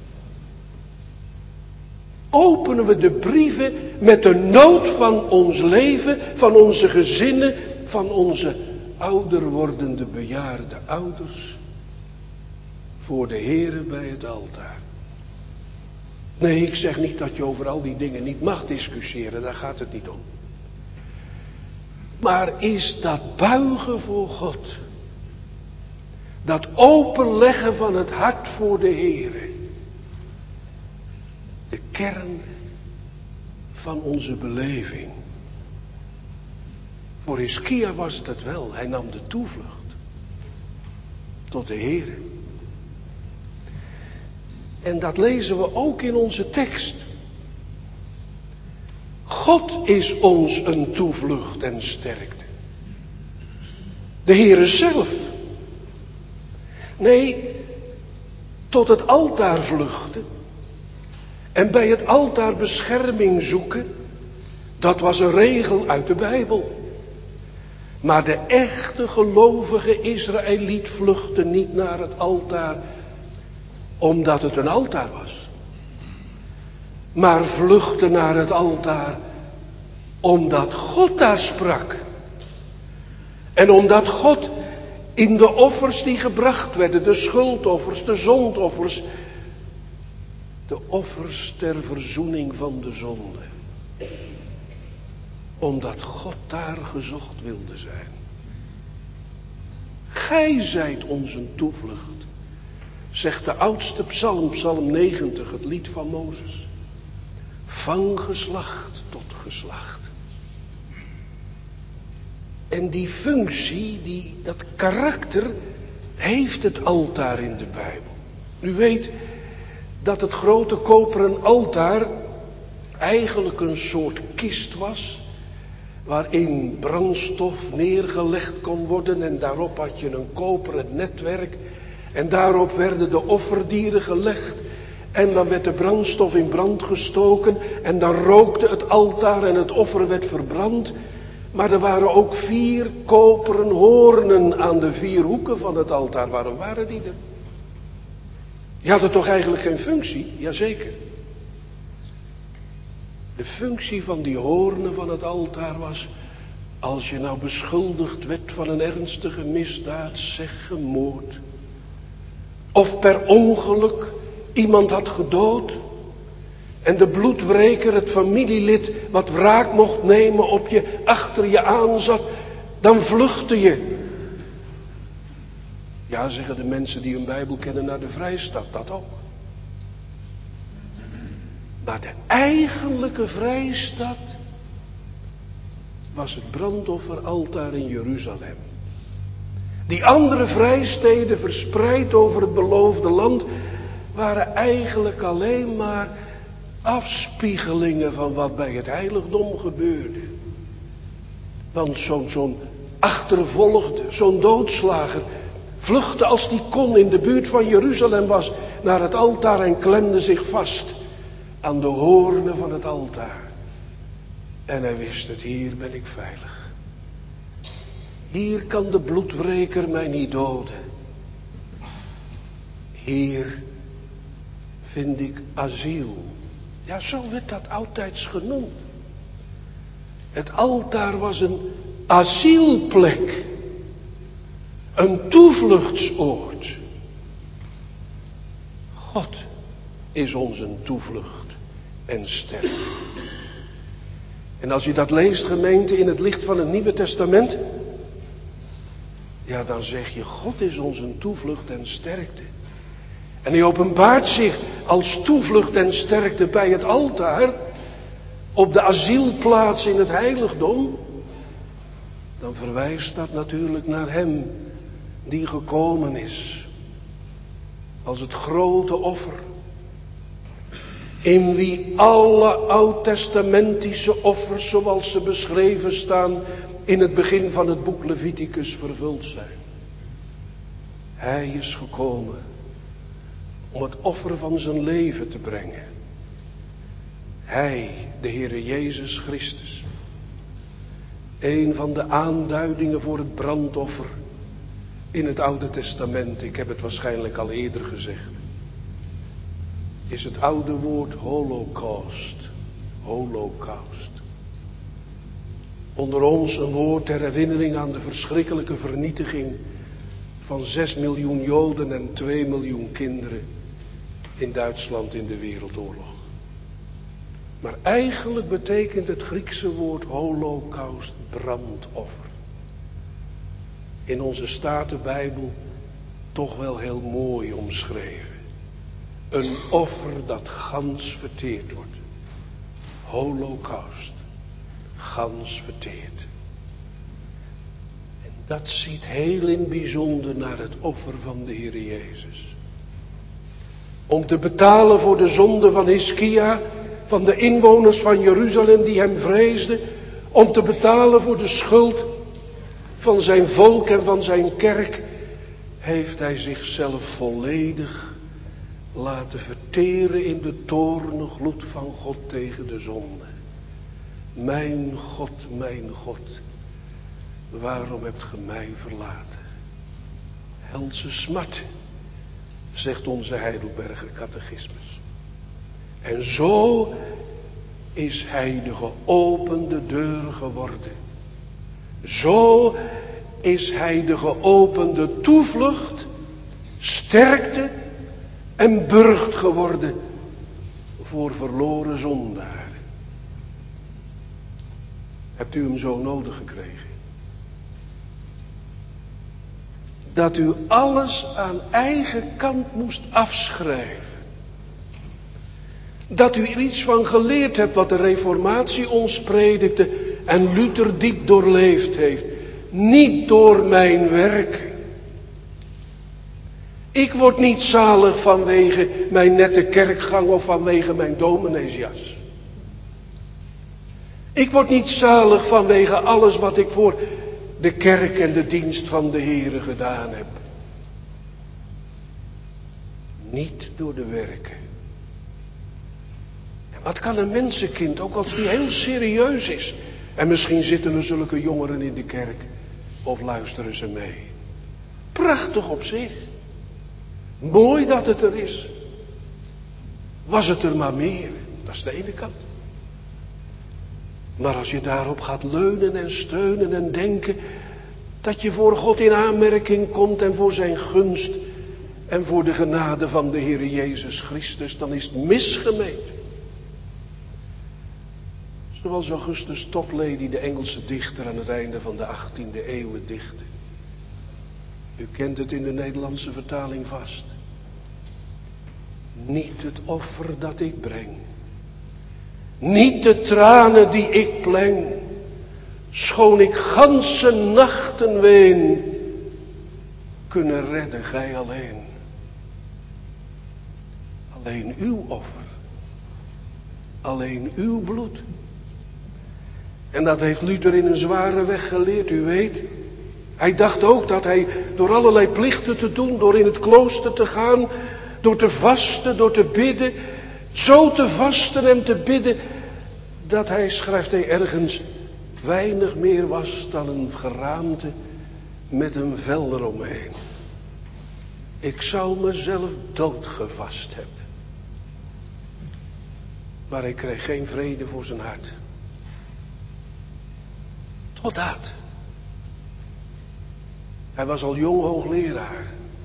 S1: Openen we de brieven met de nood van ons leven, van onze gezinnen, van onze ouder wordende bejaarde ouders, voor de Heere bij het altaar? Nee, ik zeg niet dat je over al die dingen niet mag discussiëren, daar gaat het niet om. Maar is dat buigen voor God, dat openleggen van het hart voor de Heere, de kern van onze beleving? Voor Hiskia was het het wel, hij nam de toevlucht tot de Heere. En dat lezen we ook in onze tekst. God is ons een toevlucht en sterkte. De Heere zelf. Nee, tot het altaar vluchten en bij het altaar bescherming zoeken, dat was een regel uit de Bijbel. Maar de echte gelovige Israëliet vluchtte niet naar het altaar omdat het een altaar was, maar vluchtte naar het altaar omdat God daar sprak. En omdat God in de offers die gebracht werden, de schuldoffers, de zondoffers, de offers ter verzoening van de zonde, omdat God daar gezocht wilde zijn. Gij zijt onze toevlucht, zegt de oudste psalm, psalm negentig, het lied van Mozes. Van geslacht tot geslacht. En die functie, die, dat karakter, heeft het altaar in de Bijbel. U weet dat het grote koperen altaar eigenlijk een soort kist was, waarin brandstof neergelegd kon worden en daarop had je een koperen netwerk en daarop werden de offerdieren gelegd en dan werd de brandstof in brand gestoken en dan rookte het altaar en het offer werd verbrand. Maar er waren ook vier koperen hoornen aan de vier hoeken van het altaar. Waarom waren die er? Die hadden toch eigenlijk geen functie? Jazeker. De functie van die hoornen van het altaar was, als je nou beschuldigd werd van een ernstige misdaad, zeg gemoord, of per ongeluk iemand had gedood, en de bloedwreker, het familielid wat wraak mocht nemen op je, achter je aanzat, dan vluchtte je. Ja, zeggen de mensen die hun Bijbel kennen, naar de vrijstad, dat ook. Maar de eigenlijke vrijstad was het brandofferaltaar in Jeruzalem. Die andere vrijsteden verspreid over het beloofde land waren eigenlijk alleen maar afspiegelingen van wat bij het heiligdom gebeurde. Want zo'n zo'n achtervolgde, zo'n doodslager, vluchtte als die kon, in de buurt van Jeruzalem was, naar het altaar en klemde zich vast aan de hoornen van het altaar. En hij wist het, hier ben ik veilig. Hier kan de bloedwreker mij niet doden. Hier vind ik asiel. Ja, zo werd dat oudtijds genoemd. Het altaar was een asielplek. Een toevluchtsoord. God is onze toevlucht en sterk. En als je dat leest, gemeente, in het licht van het Nieuwe Testament, ja, dan zeg je, God is onze toevlucht en sterkte. En hij openbaart zich als toevlucht en sterkte bij het altaar, op de asielplaats in het heiligdom. Dan verwijst dat natuurlijk naar hem die gekomen is als het grote offer, in wie alle oud-testamentische offers zoals ze beschreven staan in het begin van het boek Leviticus vervuld zijn. Hij is gekomen om het offer van zijn leven te brengen. Hij, de Heere Jezus Christus. Een van de aanduidingen voor het brandoffer in het Oude Testament, ik heb het waarschijnlijk al eerder gezegd, is het oude woord holocaust. Holocaust. Onder ons een woord ter herinnering aan de verschrikkelijke vernietiging van zes miljoen Joden en twee miljoen kinderen in Duitsland in de Wereldoorlog. Maar eigenlijk betekent het Griekse woord holocaust brandoffer. In onze Statenbijbel toch wel heel mooi omschreven. Een offer dat gans verteerd wordt. Holocaust. Gans verteerd. En dat ziet heel in bijzonder naar het offer van de Heer Jezus. Om te betalen voor de zonde van Hiskia, van de inwoners van Jeruzalem die hem vreesden. Om te betalen voor de schuld van zijn volk en van zijn kerk, heeft hij zichzelf volledig laten verteren in de toorngloed van God tegen de zonde. Mijn God, mijn God, waarom hebt ge mij verlaten? Helse smart, zegt onze Heidelberger catechismus. En zo is hij de geopende deur geworden. Zo is hij de geopende toevlucht, sterkte en burcht geworden voor verloren zondaren. Hebt u hem zo nodig gekregen? Dat u alles aan eigen kant moest afschrijven. Dat u er iets van geleerd hebt wat de Reformatie ons predikte en Luther diep doorleefd heeft. Niet door mijn werk. Ik word niet zalig vanwege mijn nette kerkgang of vanwege mijn domineesjas. Ik word niet zalig vanwege alles wat ik voor de kerk en de dienst van de Heere gedaan heb. Niet door de werken. En wat kan een mensenkind, ook als die heel serieus is. En misschien zitten er zulke jongeren in de kerk. Of luisteren ze mee. Prachtig op zich. Mooi dat het er is. Was het er maar meer. Dat is de ene kant. Maar als je daarop gaat leunen en steunen en denken dat je voor God in aanmerking komt en voor zijn gunst en voor de genade van de Heer Jezus Christus, dan is het misgemeten. Zoals Augustus Toplady, de Engelse dichter, aan het einde van de achttiende eeuw dichtte. U kent het in de Nederlandse vertaling vast. Niet het offer dat ik breng. Niet de tranen die ik pleng. Schoon ik ganse nachten ween. Kunnen redden gij alleen. Alleen uw offer. Alleen uw bloed. En dat heeft Luther in een zware weg geleerd, u weet. Hij dacht ook dat hij door allerlei plichten te doen, door in het klooster te gaan, door te vasten, door te bidden, zo te vasten en te bidden, dat hij, schrijft hij ergens, weinig meer was dan een geraamte met een vel eromheen. Ik zou mezelf doodgevast hebben. Maar hij kreeg geen vrede voor zijn hart. Totdat. Hij was al jong hoogleraar.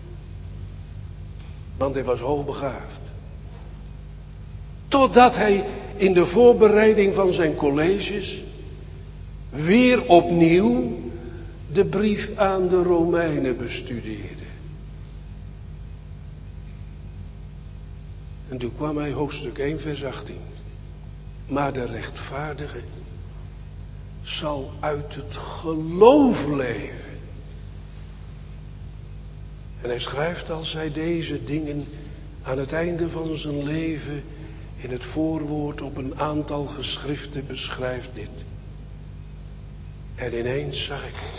S1: Want hij was hoogbegaafd. Totdat hij in de voorbereiding van zijn colleges weer opnieuw de brief aan de Romeinen bestudeerde. En toen kwam hij hoofdstuk één vers achttien. Maar de rechtvaardige zal uit het geloof leven. En hij schrijft als hij deze dingen aan het einde van zijn leven in het voorwoord op een aantal geschriften beschrijft dit. En ineens zag ik het.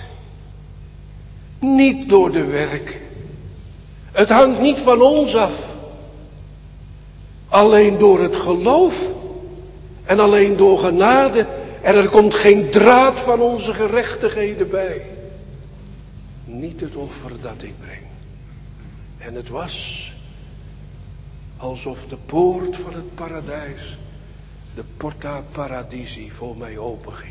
S1: Niet door de werk. Het hangt niet van ons af. Alleen door het geloof. En alleen door genade. En er komt geen draad van onze gerechtigheden bij. Niet het offer dat ik breng. En het was alsof de poort van het paradijs, de Porta Paradisi, voor mij openging.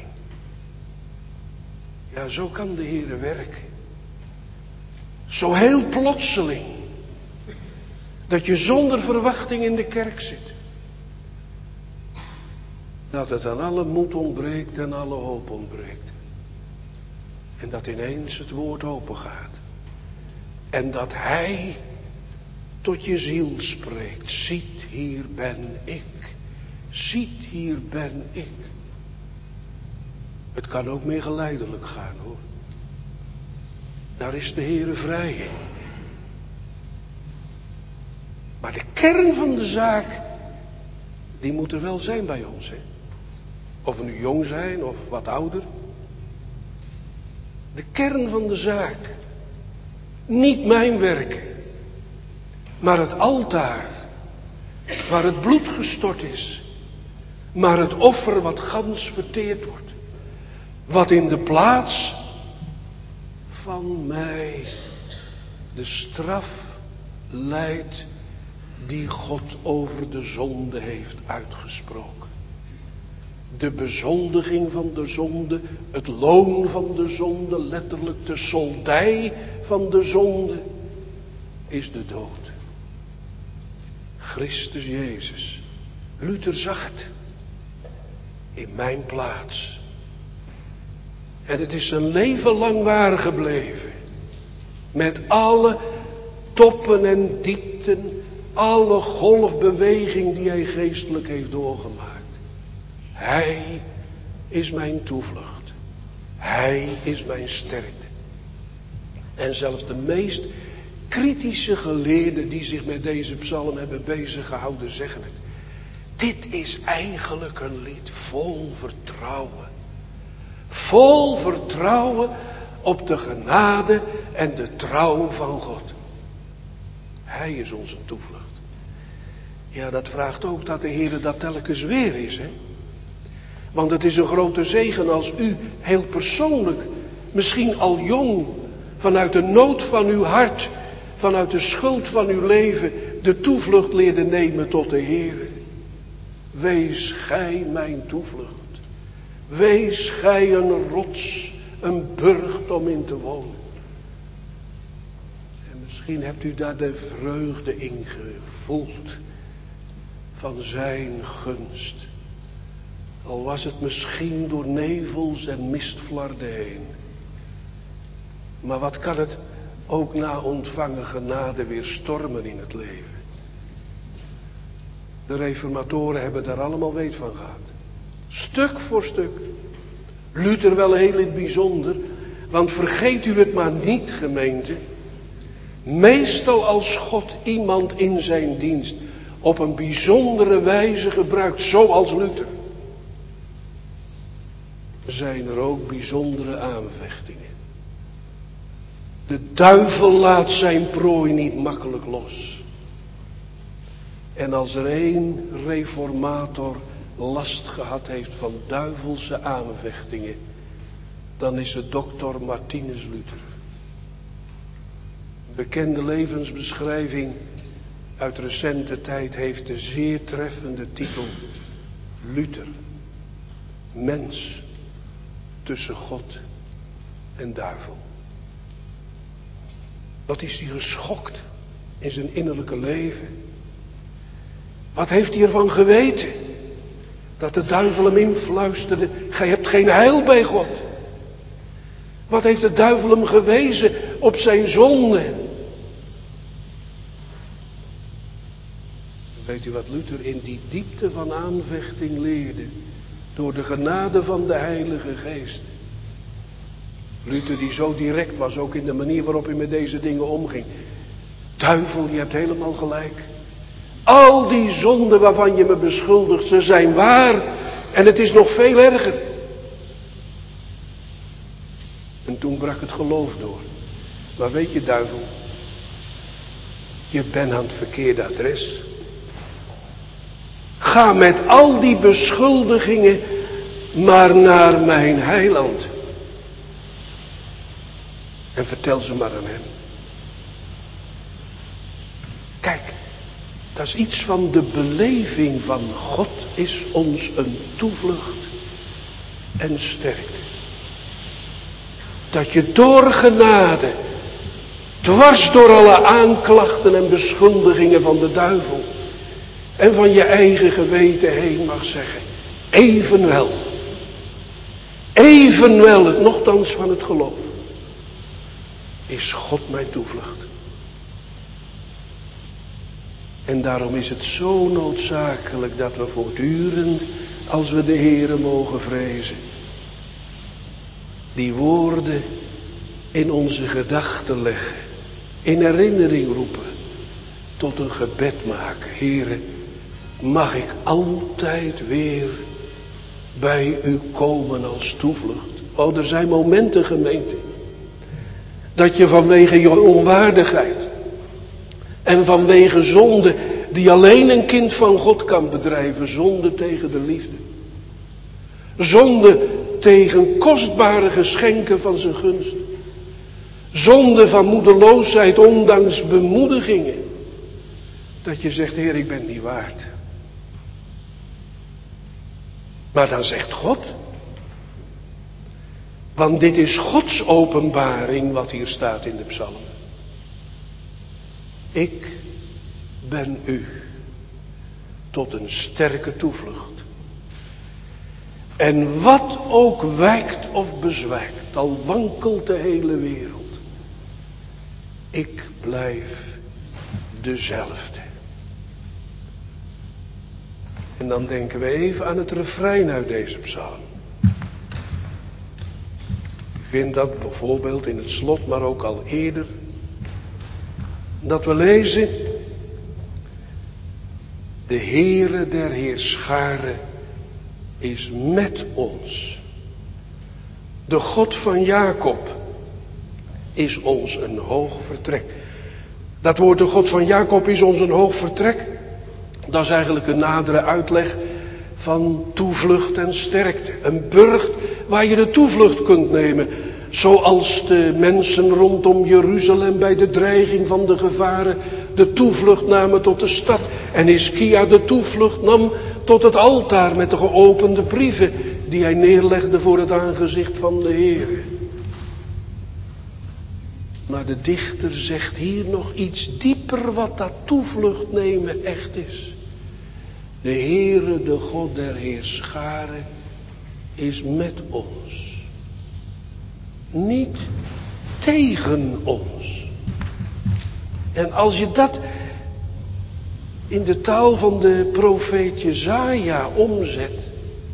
S1: Ja, zo kan de Heere werken. Zo heel plotseling. Dat je zonder verwachting in de kerk zit. Dat het aan alle moed ontbreekt en alle hoop ontbreekt. En dat ineens het woord open gaat. En dat Hij tot je ziel spreekt. Ziet, hier ben ik. Ziet, hier ben ik. Het kan ook meer geleidelijk gaan, hoor. Daar is de Heere vrij in. Maar de kern van de zaak, die moet er wel zijn bij ons, hè. Of we nu jong zijn of wat ouder. De kern van de zaak. Niet mijn werken. Maar het altaar. Waar het bloed gestort is. Maar het offer wat gans verteerd wordt. Wat in de plaats van mij de straf leidt die God over de zonde heeft uitgesproken. De bezoldiging van de zonde, het loon van de zonde, letterlijk de soldij van de zonde, is de dood. Christus Jezus, Luther zag het, in mijn plaats. En het is zijn leven lang waar gebleven. Met alle toppen en diepten, alle golfbeweging die hij geestelijk heeft doorgemaakt. Hij is mijn toevlucht. Hij is mijn sterkte. En zelfs de meest kritische geleerden die zich met deze psalm hebben bezig gehouden, zeggen het. Dit is eigenlijk een lied vol vertrouwen. Vol vertrouwen op de genade en de trouw van God. Hij is onze toevlucht. Ja, dat vraagt ook dat de Heer dat telkens weer is, hè. Want het is een grote zegen als u heel persoonlijk, misschien al jong, vanuit de nood van uw hart, vanuit de schuld van uw leven, de toevlucht leerde nemen tot de Heer. Wees gij mijn toevlucht. Wees gij een rots, een burcht om in te wonen. En misschien hebt u daar de vreugde in gevoeld van zijn gunst. Al was het misschien door nevels en mistvlarden heen. Maar wat kan het ook na ontvangen genade weer stormen in het leven. De reformatoren hebben daar allemaal weet van gehad. Stuk voor stuk. Luther wel heel in het bijzonder. Want vergeet u het maar niet, gemeente. Meestal als God iemand in zijn dienst op een bijzondere wijze gebruikt, zoals Luther, zijn er ook bijzondere aanvechtingen. De duivel laat zijn prooi niet makkelijk los. En als er één reformator last gehad heeft van duivelse aanvechtingen, dan is het dokter Martinus Luther. Een bekende levensbeschrijving uit recente tijd heeft de zeer treffende titel Luther, mens tussen God en duivel. Wat is hij geschokt in zijn innerlijke leven? Wat heeft hij ervan geweten? Dat de duivel hem influisterde, gij hebt geen heil bij God. Wat heeft de duivel hem gewezen op zijn zonde? Weet u wat Luther in die diepte van aanvechting leerde? Door de genade van de Heilige Geest. Luther die zo direct was, ook in de manier waarop hij met deze dingen omging. Duivel, je hebt helemaal gelijk. Al die zonden waarvan je me beschuldigt, ze zijn waar. En het is nog veel erger. En toen brak het geloof door. Maar weet je, duivel, je bent aan het verkeerde adres. Ga met al die beschuldigingen maar naar mijn heiland. En vertel ze maar aan hem. Kijk, dat is iets van de beleving van God is ons een toevlucht en sterkte. Dat je door genade, dwars door alle aanklachten en beschuldigingen van de duivel en van je eigen geweten heen mag zeggen, evenwel, evenwel het nochtans van het geloof, is God mijn toevlucht. En daarom is het zo noodzakelijk dat we voortdurend, als we de Heere mogen vrezen, die woorden in onze gedachten leggen, in herinnering roepen, tot een gebed maken. Heere, mag ik altijd weer bij u komen als toevlucht. Oh, er zijn momenten, gemeente, dat je vanwege je onwaardigheid en vanwege zonde, die alleen een kind van God kan bedrijven, zonde tegen de liefde, zonde tegen kostbare geschenken van zijn gunst, zonde van moedeloosheid ondanks bemoedigingen, dat je zegt, Heer, ik ben niet waard. Maar dan zegt God, want dit is Gods openbaring wat hier staat in de psalmen. Ik ben u tot een sterke toevlucht. En wat ook wijkt of bezwijkt, al wankelt de hele wereld, ik blijf dezelfde. En dan denken we even aan het refrein uit deze psalm. U vindt dat bijvoorbeeld in het slot, maar ook al eerder. Dat we lezen, de Heere der Heerscharen is met ons. De God van Jacob is ons een hoog vertrek. Dat woord de God van Jacob is ons een hoog vertrek. Dat is eigenlijk een nadere uitleg van toevlucht en sterkte. Een burcht waar je de toevlucht kunt nemen. Zoals de mensen rondom Jeruzalem bij de dreiging van de gevaren de toevlucht namen tot de stad. En Hiskia de toevlucht nam tot het altaar met de geopende brieven die hij neerlegde voor het aangezicht van de Heer. Maar de dichter zegt hier nog iets dieper wat dat toevlucht nemen echt is. De Heere, de God der Heerscharen, is met ons. Niet tegen ons. En als je dat in de taal van de profeet Jesaja omzet.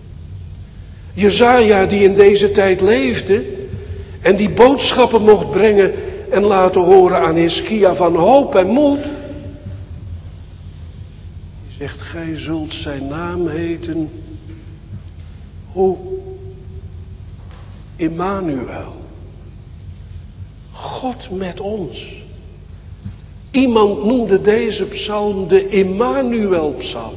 S1: Jesaja die in deze tijd leefde en die boodschappen mocht brengen en laten horen aan Hiskia van hoop en moed. Die zegt, gij zult zijn naam heten, hoe? Immanuel. God met ons. Iemand noemde deze psalm de Immanuel-psalm.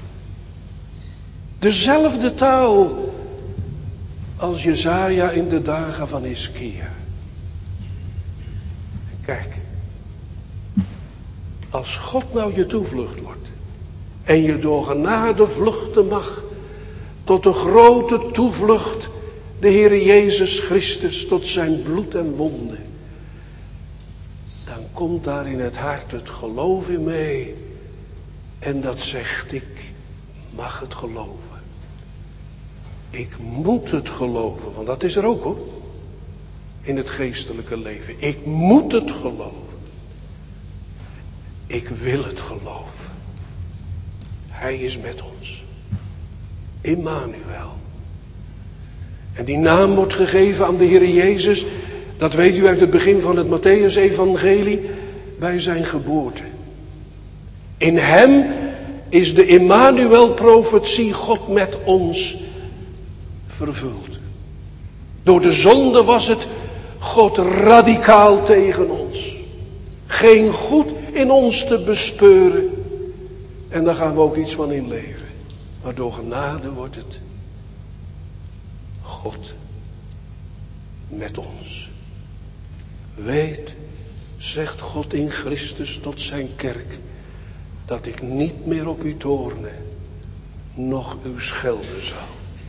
S1: Dezelfde taal als Jesaja in de dagen van Hiskia. Kijk, als God nou je toevlucht wordt en je door genade vluchten mag tot de grote toevlucht, de Heere Jezus Christus, tot zijn bloed en wonden, dan komt daar in het hart het geloof in mee en dat zegt, ik mag het geloven. Ik moet het geloven, want dat is er ook hoor. In het geestelijke leven. Ik moet het geloven. Ik wil het geloven. Hij is met ons. Immanuel. En die naam wordt gegeven aan de Heer Jezus. Dat weet u uit het begin van het Mattheüs-evangelie. Bij zijn geboorte. In hem is de Immanuel-profetie God met ons vervuld. Door de zonde was het God radicaal tegen ons. Geen goed in ons te bespeuren. En daar gaan we ook iets van inleveren. maar door genade wordt het God met ons. Weet, zegt God in Christus tot zijn kerk, dat ik niet meer op u toornen, noch u schelden zal.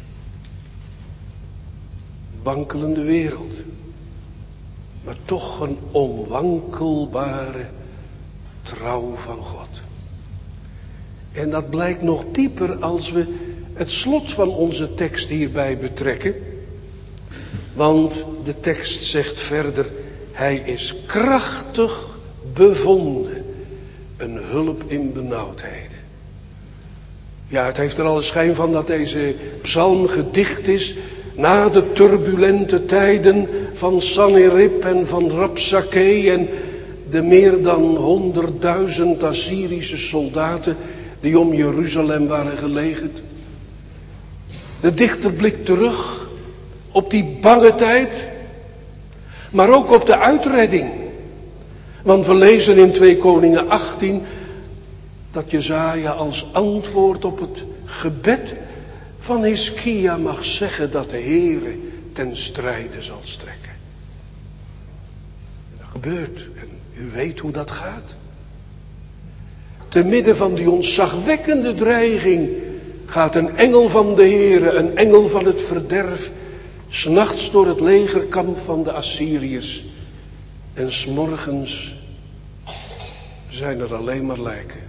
S1: Wankelende wereld, maar toch een onwankelbare trouw van God. En dat blijkt nog dieper als we het slot van onze tekst hierbij betrekken. Want de tekst zegt verder, hij is krachtig bevonden, een hulp in benauwdheden. Ja, het heeft er alle schijn van dat deze psalm gedicht is na de turbulente tijden van Sanherib en van Rabsakeh en de meer dan honderdduizend Assyrische soldaten die om Jeruzalem waren gelegerd. De dichter blikt terug op die bange tijd, maar ook op de uitredding. Want we lezen in twee Koningen achttien dat Jesaja als antwoord op het gebed van Hiskia mag zeggen dat de Heere ten strijde zal strekken. En dat gebeurt en u weet hoe dat gaat. Te midden van die ontzagwekkende dreiging gaat een engel van de Heere, een engel van het verderf, 's nachts door het legerkamp van de Assyriërs. En 's morgens zijn er alleen maar lijken.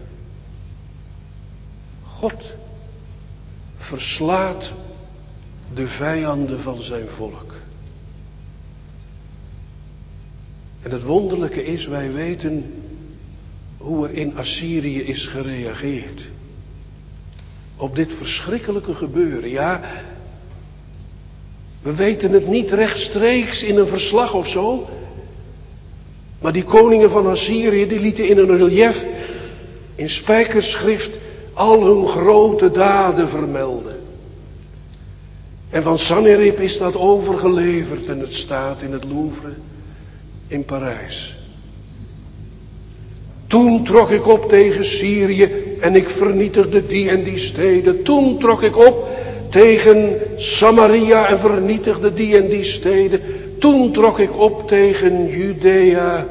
S1: God verslaat de vijanden van zijn volk. En het wonderlijke is, wij weten hoe er in Assyrië is gereageerd. Op dit verschrikkelijke gebeuren. Ja, we weten het niet rechtstreeks in een verslag of zo. Maar die koningen van Assyrië, die lieten in een relief, in spijkerschrift, al hun grote daden vermelden. En van Sanherib is dat overgeleverd en het staat in het Louvre in Parijs. Toen trok ik op tegen Syrië en ik vernietigde die en die steden. Toen trok ik op tegen Samaria en vernietigde die en die steden. Toen trok ik op tegen Judea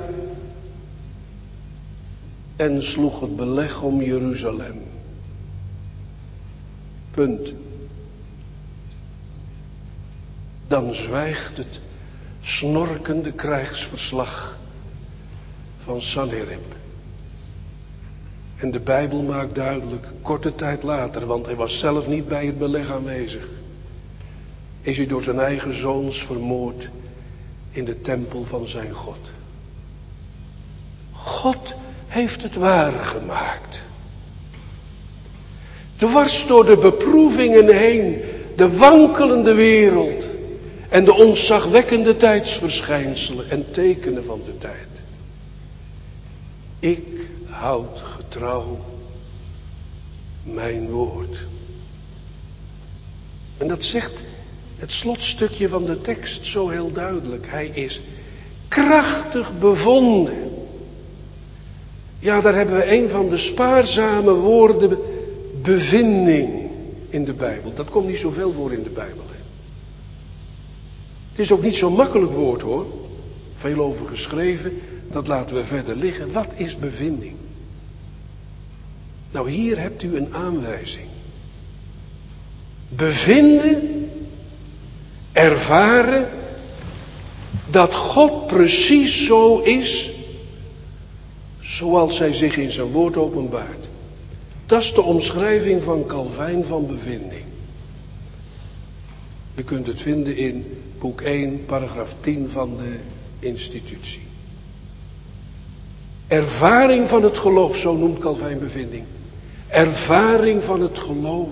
S1: en sloeg het beleg om Jeruzalem. Punt. Dan zwijgt het snorkende krijgsverslag van Sanherib. En de Bijbel maakt duidelijk, korte tijd later, want hij was zelf niet bij het beleg aanwezig, is hij door zijn eigen zoons vermoord in de tempel van zijn God. God heeft het waar gemaakt. Dwars door de beproevingen heen, de wankelende wereld en de ontzagwekkende tijdsverschijnselen en tekenen van de tijd. Ik houd getrouw mijn woord. En dat zegt het slotstukje van de tekst zo heel duidelijk. Hij is krachtig bevonden. Ja, daar hebben we een van de spaarzame woorden, bevinding, in de Bijbel. Dat komt niet zoveel voor in de Bijbel. Hè? Het is ook niet zo'n makkelijk woord hoor. Veel over geschreven, dat laten we verder liggen. Wat is bevinding? Nou, hier hebt u een aanwijzing. Bevinden, ervaren, dat God precies zo is, zoals hij zich in zijn woord openbaart. Dat is de omschrijving van Calvijn van bevinding. U kunt het vinden in boek één, paragraaf tien van de institutie. Ervaring van het geloof, zo noemt Calvijn bevinding. Ervaring van het geloof.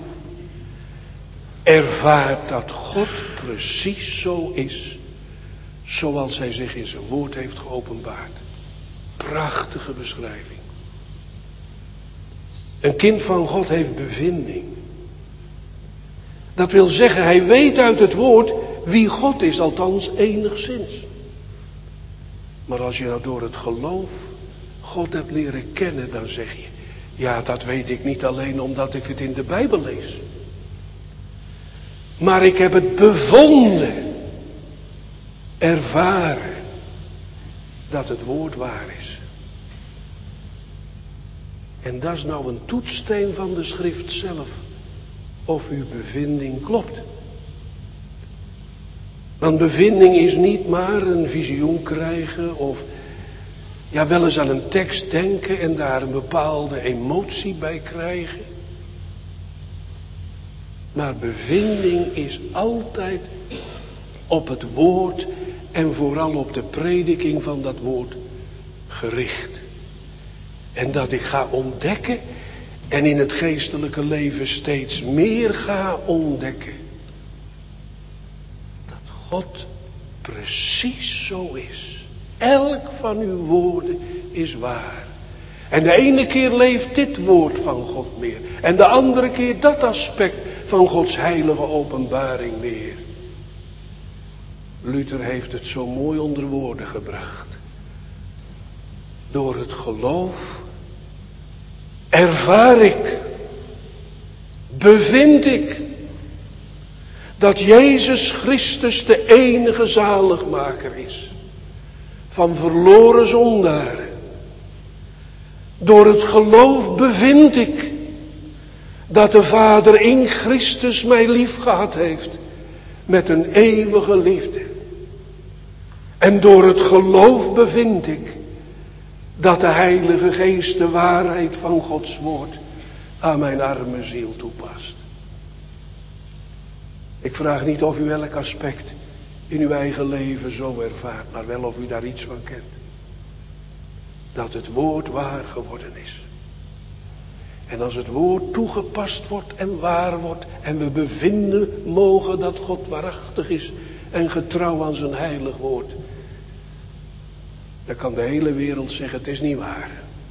S1: Ervaart dat God precies zo is, zoals hij zich in zijn woord heeft geopenbaard. Prachtige beschrijving. Een kind van God heeft bevinding. Dat wil zeggen, hij weet uit het woord wie God is, althans enigszins. Maar als je nou door het geloof God hebt leren kennen, dan zeg je, ja, dat weet ik niet alleen omdat ik het in de Bijbel lees. Maar ik heb het bevonden, ervaren, dat het woord waar is. En dat is nou een toetssteen van de schrift zelf, of uw bevinding klopt. Want bevinding is niet maar een visioen krijgen of ja, wel eens aan een tekst denken en daar een bepaalde emotie bij krijgen. Maar bevinding is altijd op het woord en vooral op de prediking van dat woord gericht. En dat ik ga ontdekken en in het geestelijke leven steeds meer ga ontdekken. Dat God precies zo is. Elk van uw woorden is waar. En de ene keer leeft dit woord van God meer. En de andere keer dat aspect van Gods heilige openbaring meer. Luther heeft het zo mooi onder woorden gebracht. Door het geloof ervaar ik, bevind ik, dat Jezus Christus de enige zaligmaker is. Van verloren zondaren. Door het geloof bevind ik dat de Vader in Christus mij lief gehad heeft met een eeuwige liefde. En door het geloof bevind ik dat de Heilige Geest de waarheid van Gods woord aan mijn arme ziel toepast. Ik vraag niet of u elk aspect in uw eigen leven zo ervaart, maar wel of u daar iets van kent. Dat het woord waar geworden is. En als het woord toegepast wordt en waar wordt en we bevinden mogen dat God waarachtig is en getrouw aan zijn heilig woord, dan kan de hele wereld zeggen het is niet waar.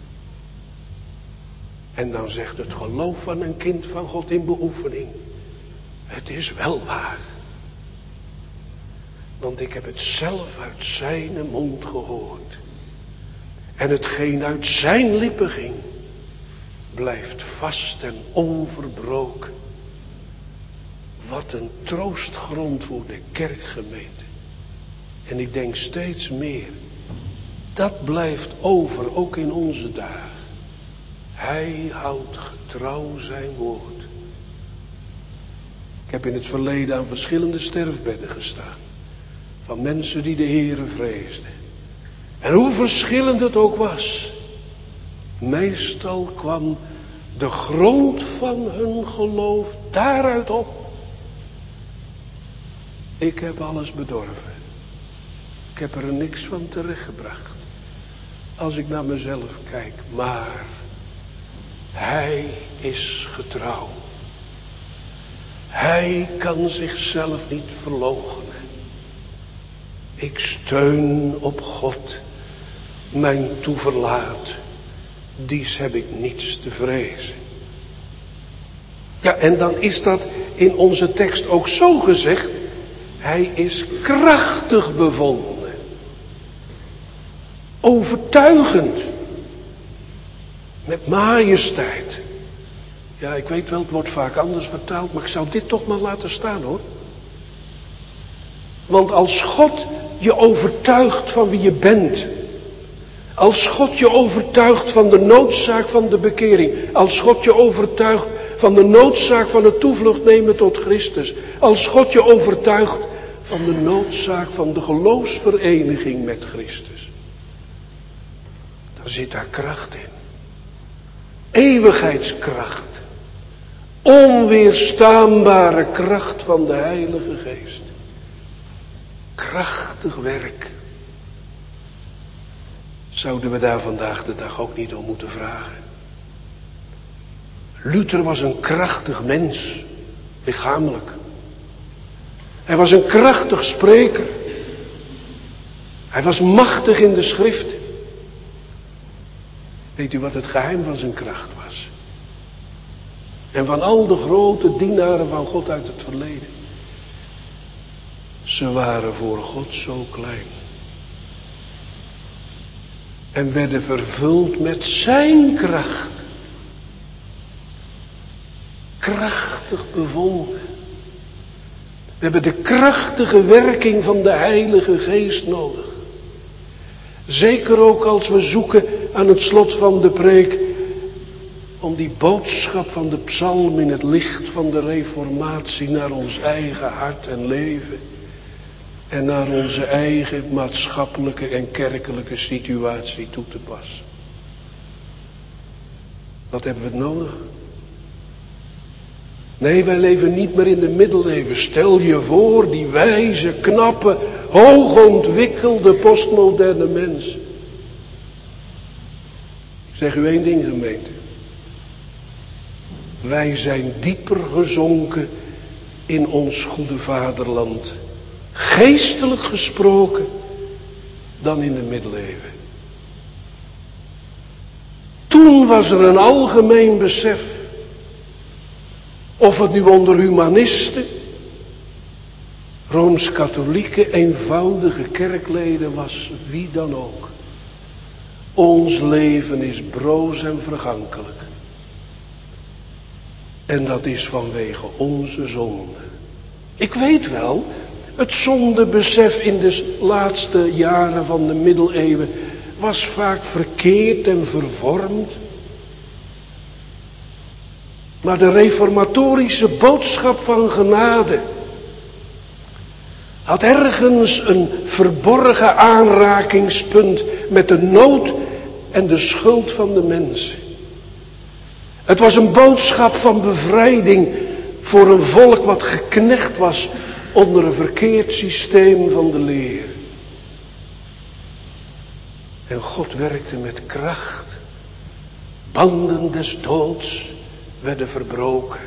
S1: En dan zegt het geloof van een kind van God in beoefening, het is wel waar. Want ik heb het zelf uit zijn mond gehoord. En hetgeen uit zijn lippen ging, blijft vast en onverbroken. Wat een troostgrond voor de kerkgemeente. En ik denk steeds meer, dat blijft over, ook in onze dagen. Hij houdt getrouw zijn woord. Ik heb in het verleden aan verschillende sterfbedden gestaan. Van mensen die de Heere vreesden. En hoe verschillend het ook was. Meestal kwam de grond van hun geloof daaruit op. Ik heb alles bedorven. Ik heb er niks van terechtgebracht. Als ik naar mezelf kijk. Maar hij is getrouw. Hij kan zichzelf niet verloochenen. Ik steun op God, mijn toeverlaat. Dies heb ik niets te vrezen. Ja, en dan is dat in onze tekst ook zo gezegd. Hij is krachtig bevonden. Overtuigend. Met majesteit. Ja, ik weet wel, het wordt vaak anders vertaald, maar ik zou dit toch maar laten staan hoor. Want als God je overtuigt van wie je bent. Als God je overtuigt van de noodzaak van de bekering. Als God je overtuigt van de noodzaak van het toevlucht nemen tot Christus. Als God je overtuigt van de noodzaak van de geloofsvereniging met Christus. Dan zit daar kracht in. Eeuwigheidskracht. Onweerstaanbare kracht van de Heilige Geest. Krachtig werk. Zouden we daar vandaag de dag ook niet om moeten vragen? Luther was een krachtig mens, lichamelijk. Hij was een krachtig spreker. Hij was machtig in de schrift. Weet u wat het geheim van zijn kracht was? En van al de grote dienaren van God uit het verleden. Ze waren voor God zo klein. En werden vervuld met zijn kracht. Krachtig bevonden. We hebben de krachtige werking van de Heilige Geest nodig. Zeker ook als we zoeken aan het slot van de preek om die boodschap van de psalm in het licht van de reformatie naar ons eigen hart en leven en naar onze eigen maatschappelijke en kerkelijke situatie toe te passen. Wat hebben we nodig? Nee, wij leven niet meer in de middeleeuwen. Stel je voor, die wijze, knappe, hoogontwikkelde, postmoderne mens. Ik zeg u één ding, gemeente. Wij zijn dieper gezonken in ons goede vaderland. Geestelijk gesproken dan in de middeleeuwen. Toen was er een algemeen besef. Of het nu onder humanisten, Rooms-katholieke, eenvoudige kerkleden was, wie dan ook. Ons leven is broos en vergankelijk. En dat is vanwege onze zonde. Ik weet wel, het zondebesef in de laatste jaren van de middeleeuwen was vaak verkeerd en vervormd. Maar de reformatorische boodschap van genade had ergens een verborgen aanrakingspunt met de nood en de schuld van de mensen. Het was een boodschap van bevrijding voor een volk wat geknecht was onder een verkeerd systeem van de leer. En God werkte met kracht. Banden des doods werden verbroken.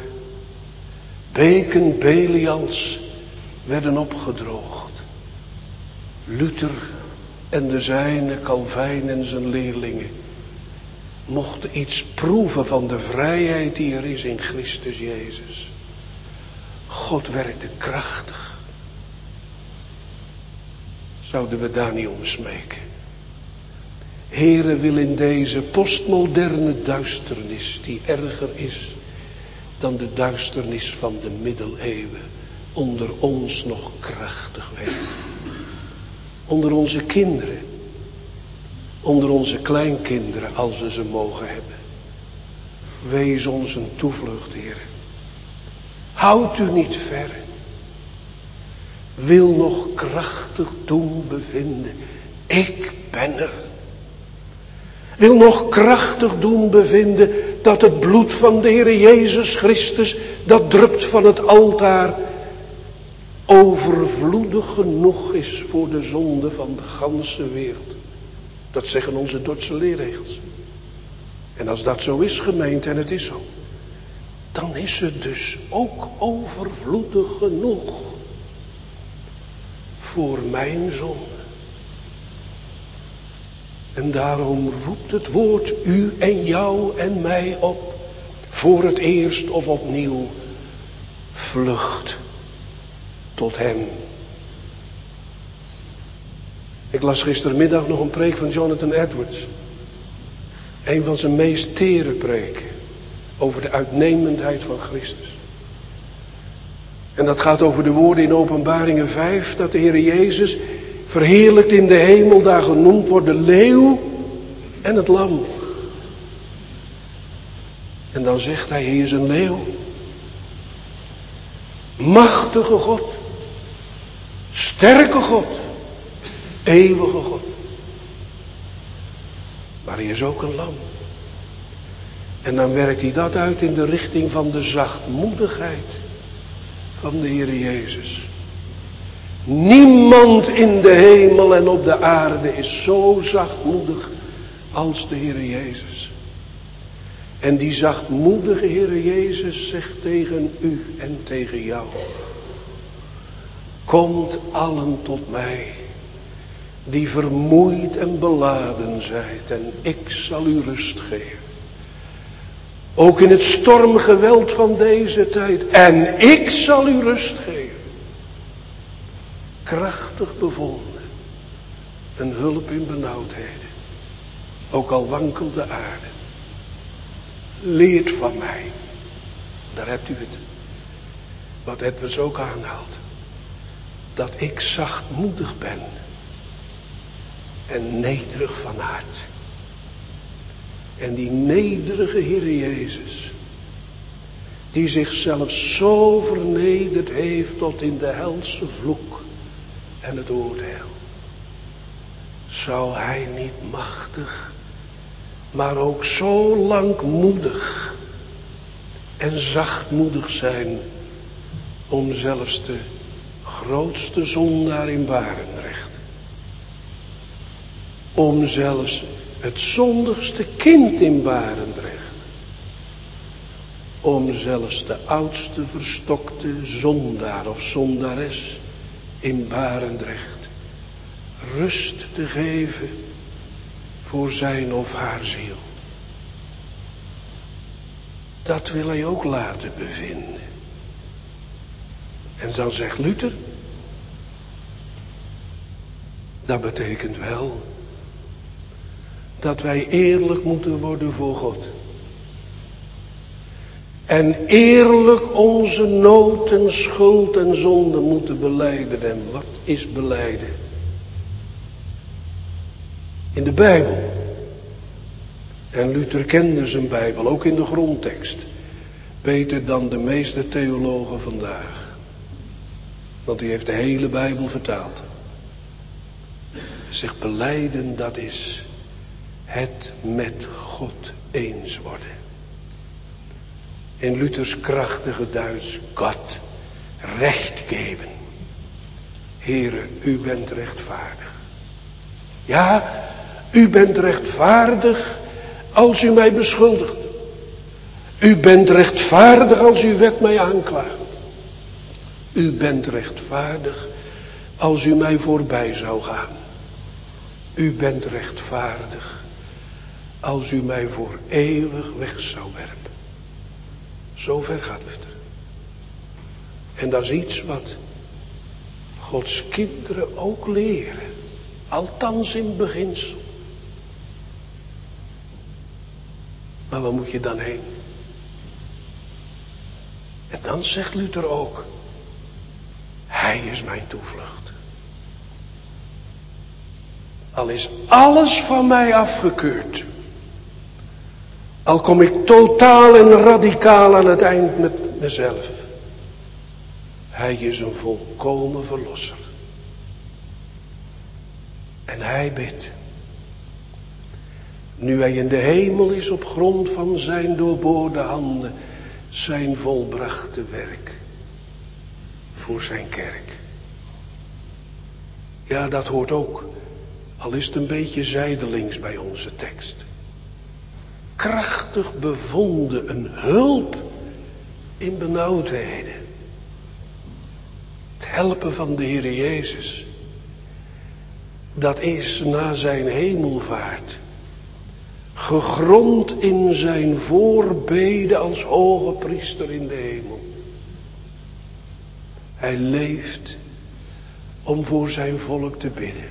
S1: Beken Belials werden opgedroogd. Luther en de zijne, Calvijn en zijn leerlingen, mochten iets proeven van de vrijheid die er is in Christus Jezus. God werkte krachtig. Zouden we daar niet om smeken? Heere, wil in deze postmoderne duisternis, die erger is dan de duisternis van de middeleeuwen, onder ons nog krachtig werken. Onder onze kinderen, onder onze kleinkinderen, als we ze mogen hebben. Wees ons een toevlucht, Heere. Houd u niet ver. Wil nog krachtig doen bevinden. Ik ben er. Wil nog krachtig doen bevinden dat het bloed van de Heer Jezus Christus, dat drupt van het altaar, overvloedig genoeg is voor de zonde van de ganse wereld. Dat zeggen onze Dordtse leerregels. En als dat zo is, gemeente, en het is zo, dan is het dus ook overvloedig genoeg voor mijn zonde. En daarom roept het woord u en jou en mij op, voor het eerst of opnieuw, vlucht tot hem. Ik las gistermiddag nog een preek van Jonathan Edwards. Een van zijn meest tere preken over de uitnemendheid van Christus. En dat gaat over de woorden in Openbaringen vijf, dat de Heer Jezus verheerlijkt in de hemel daar genoemd wordt de leeuw en het lam. En dan zegt hij, hij is een leeuw. Machtige God. Sterke God. Eeuwige God. Maar hij is ook een lam. En dan werkt hij dat uit in de richting van de zachtmoedigheid van de Heer Jezus. Niemand in de hemel en op de aarde is zo zachtmoedig als de Heer Jezus. En die zachtmoedige Heer Jezus zegt tegen u en tegen jou: komt allen tot mij, die vermoeid en beladen zijt, en ik zal u rust geven. Ook in het stormgeweld van deze tijd. En ik zal u rust geven. Krachtig bevonden. Een hulp in benauwdheden. Ook al wankelt de aarde. Leert van mij. Daar hebt u het. Wat Edwards ook aanhaalt. dat ik zachtmoedig ben en nederig van hart. En die nederige Heere Jezus, die zichzelf zo vernederd heeft tot in de helse vloek en het oordeel. Zou hij niet machtig, maar ook zo langmoedig en zachtmoedig zijn om zelfs de grootste zondaar in Barendrecht, om zelfs het zondigste kind in Barendrecht, om zelfs de oudste verstokte zondaar of zondares in Barendrecht rust te geven voor zijn of haar ziel. Dat wil hij ook laten bevinden. En dan zegt Luther, dat betekent wel dat wij eerlijk moeten worden voor God. En eerlijk onze nood en schuld en zonde moeten belijden. En wat is belijden? In de Bijbel. En Luther kende zijn Bijbel, ook in de grondtekst. Beter dan de meeste theologen vandaag. Want hij heeft de hele Bijbel vertaald. Zich belijden, dat is het met God eens worden. In Luthers krachtige Duits, God recht geven. Heere, u bent rechtvaardig. Ja, u bent rechtvaardig als u mij beschuldigt. U bent rechtvaardig als uw wet mij aanklaagt. U bent rechtvaardig als u mij voorbij zou gaan. U bent rechtvaardig als u mij voor eeuwig weg zou werpen. Zo ver gaat Luther. En dat is iets wat Gods kinderen ook leren. Althans in beginsel. Maar waar moet je dan heen? En dan zegt Luther ook, hij is mijn toevlucht. Al is alles van mij afgekeurd. Al kom ik totaal en radicaal aan het eind met mezelf. Hij is een volkomen verlosser. En hij bidt. Nu hij in de hemel is op grond van zijn doorboorde handen. Zijn volbrachte werk. Voor zijn kerk. Ja, dat hoort ook. Al is het een beetje zijdelings bij onze tekst. Krachtig bevonden, een hulp in benauwdheden. Het helpen van de Heer Jezus. Dat is na zijn hemelvaart. Gegrond in zijn voorbede als hoge priester in de hemel. Hij leeft om voor zijn volk te bidden.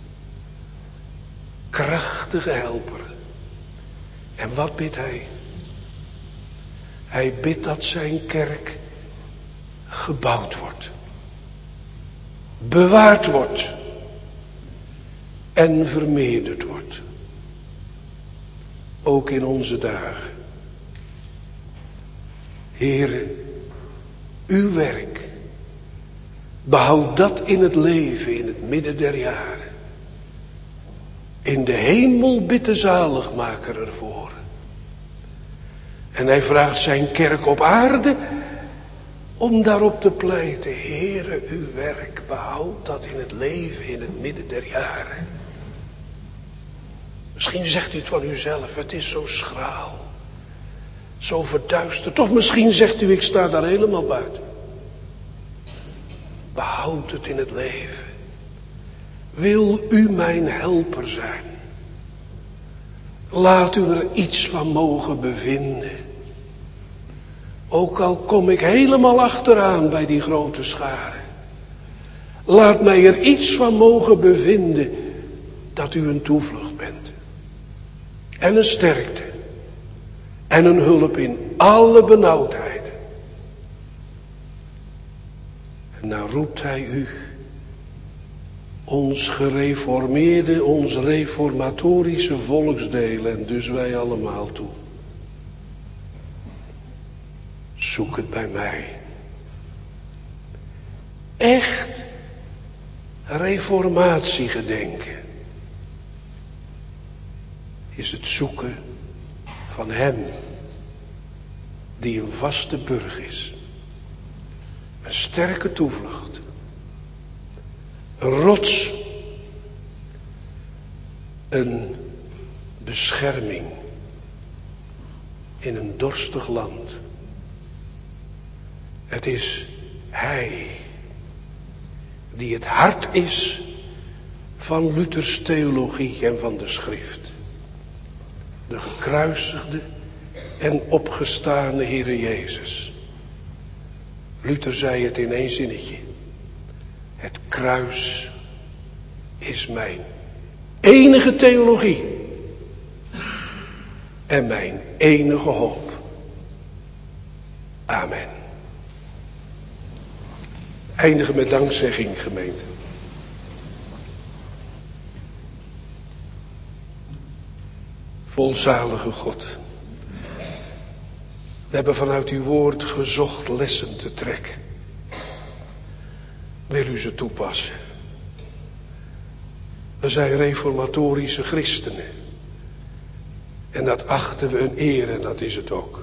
S1: Krachtige helper. En wat bidt hij? Hij bidt dat zijn kerk gebouwd wordt. Bewaard wordt. En vermeerderd wordt. Ook in onze dagen. Heere, uw werk. Behoud dat in het leven, in het midden der jaren. In de hemel bidt de zaligmaker ervoor. En hij vraagt zijn kerk op aarde om daarop te pleiten. Heere, uw werk, behoud dat in het leven, in het midden der jaren. Misschien zegt u het van uzelf, het is zo schraal. Zo verduisterd. Of misschien zegt u, ik sta daar helemaal buiten. Behoud het in het leven. Wil u mijn helper zijn? Laat u er iets van mogen bevinden. Ook al kom ik helemaal achteraan bij die grote schare. Laat mij er iets van mogen bevinden dat u een toevlucht bent. En een sterkte. En een hulp in alle benauwdheid. En nou roept hij u ons gereformeerde, ons reformatorische volksdeel en dus wij allemaal toe. Zoek het bij mij. Echt reformatiegedenken is het zoeken van Hem die een vaste burcht is. Een sterke toevlucht. Een rots. Een bescherming in een dorstig land. Het is Hij die het hart is van Luthers theologie en van de schrift. De gekruisigde en opgestane Heere Jezus. Luther zei het in één zinnetje. Het kruis is mijn enige theologie. En mijn enige hoop. Amen. Eindigen met dankzegging, gemeente. Volzalige God. We hebben vanuit uw woord gezocht lessen te trekken. Wil u ze toepassen? We zijn reformatorische christenen. En dat achten we een eer en dat is het ook.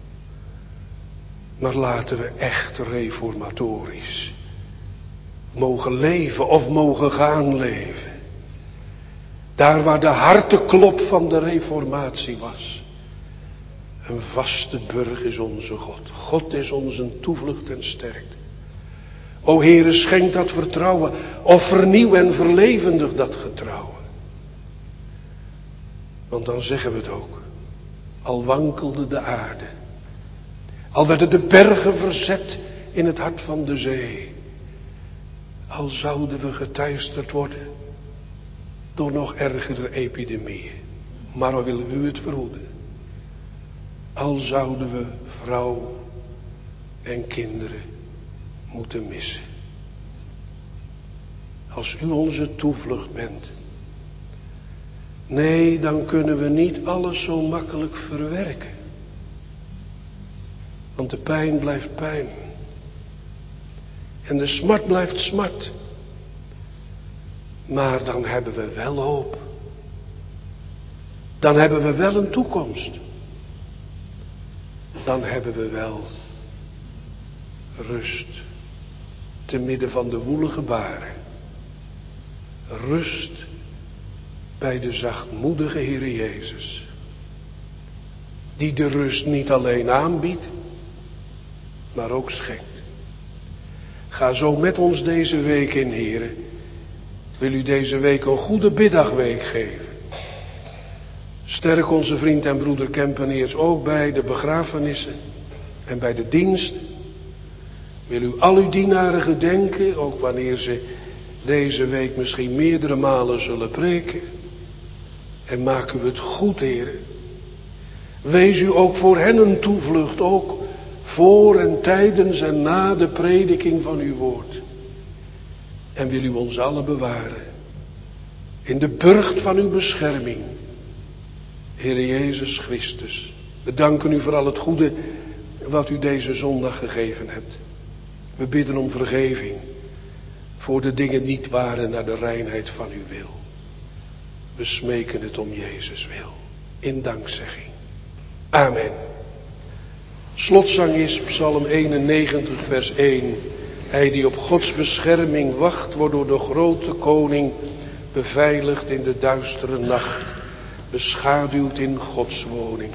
S1: Maar laten we echt reformatorisch mogen leven of mogen gaan leven. Daar waar de harteklop van de reformatie was. Een vaste burcht is onze God. God is onze toevlucht en sterkte. O Heere, schenk dat vertrouwen. Of vernieuw en verlevendig dat getrouwen. Want dan zeggen we het ook. Al wankelde de aarde. Al werden de bergen verzet in het hart van de zee. Al zouden we geteisterd worden door nog ergere epidemieën. Maar we willen u het verhoeden. Al zouden we vrouw en kinderen moeten missen. Als u onze toevlucht bent. Nee, dan kunnen we niet alles zo makkelijk verwerken. Want de pijn blijft pijn. En de smart blijft smart. Maar dan hebben we wel hoop. Dan hebben we wel een toekomst. Dan hebben we wel rust. Te midden van de woelige baren. Rust bij de zachtmoedige Heere Jezus. Die de rust niet alleen aanbiedt, maar ook schenkt. Ga zo met ons deze week in, Heere. Wil u deze week een goede biddagweek geven. Sterk onze vriend en broeder Kempeneers ook bij de begrafenissen en bij de dienst. Wil u al uw dienaren gedenken, ook wanneer ze deze week misschien meerdere malen zullen preken. En maak u het goed, Heere. Wees u ook voor hen een toevlucht, ook voor en tijdens en na de prediking van uw woord. En wil u ons allen bewaren in de burcht van uw bescherming. Heere Jezus Christus, we danken u voor al het goede wat u deze zondag gegeven hebt. We bidden om vergeving voor de dingen niet waren naar de reinheid van uw wil. We smeken het om Jezus wil, in dankzegging. Amen. Slotzang is Psalm eenennegentig vers één. Hij die op Gods bescherming wacht, wordt door de grote koning beveiligd in de duistere nacht, beschaduwd in Gods woning.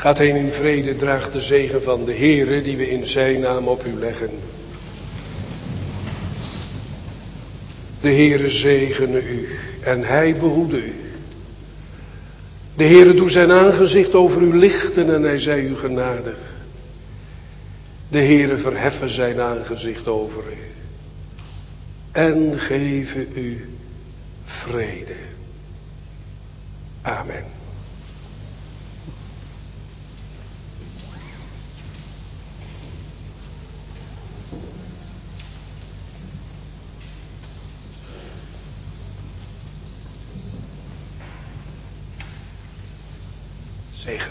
S1: Gaat heen in vrede, draagt de zegen van de Heere die we in zijn naam op u leggen. De Heere zegene u en hij behoede u. De Heere doet zijn aangezicht over u lichten en hij zij u genadig. De Heere verheffen zijn aangezicht over u en geven u vrede. Amen. Zegen.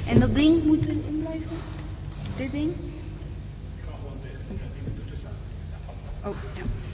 S3: En dat ding moet erin blijven? Dit ding?
S4: Ik kan gewoon tegen. Ja, die moet er tussen.
S3: Oh, ja.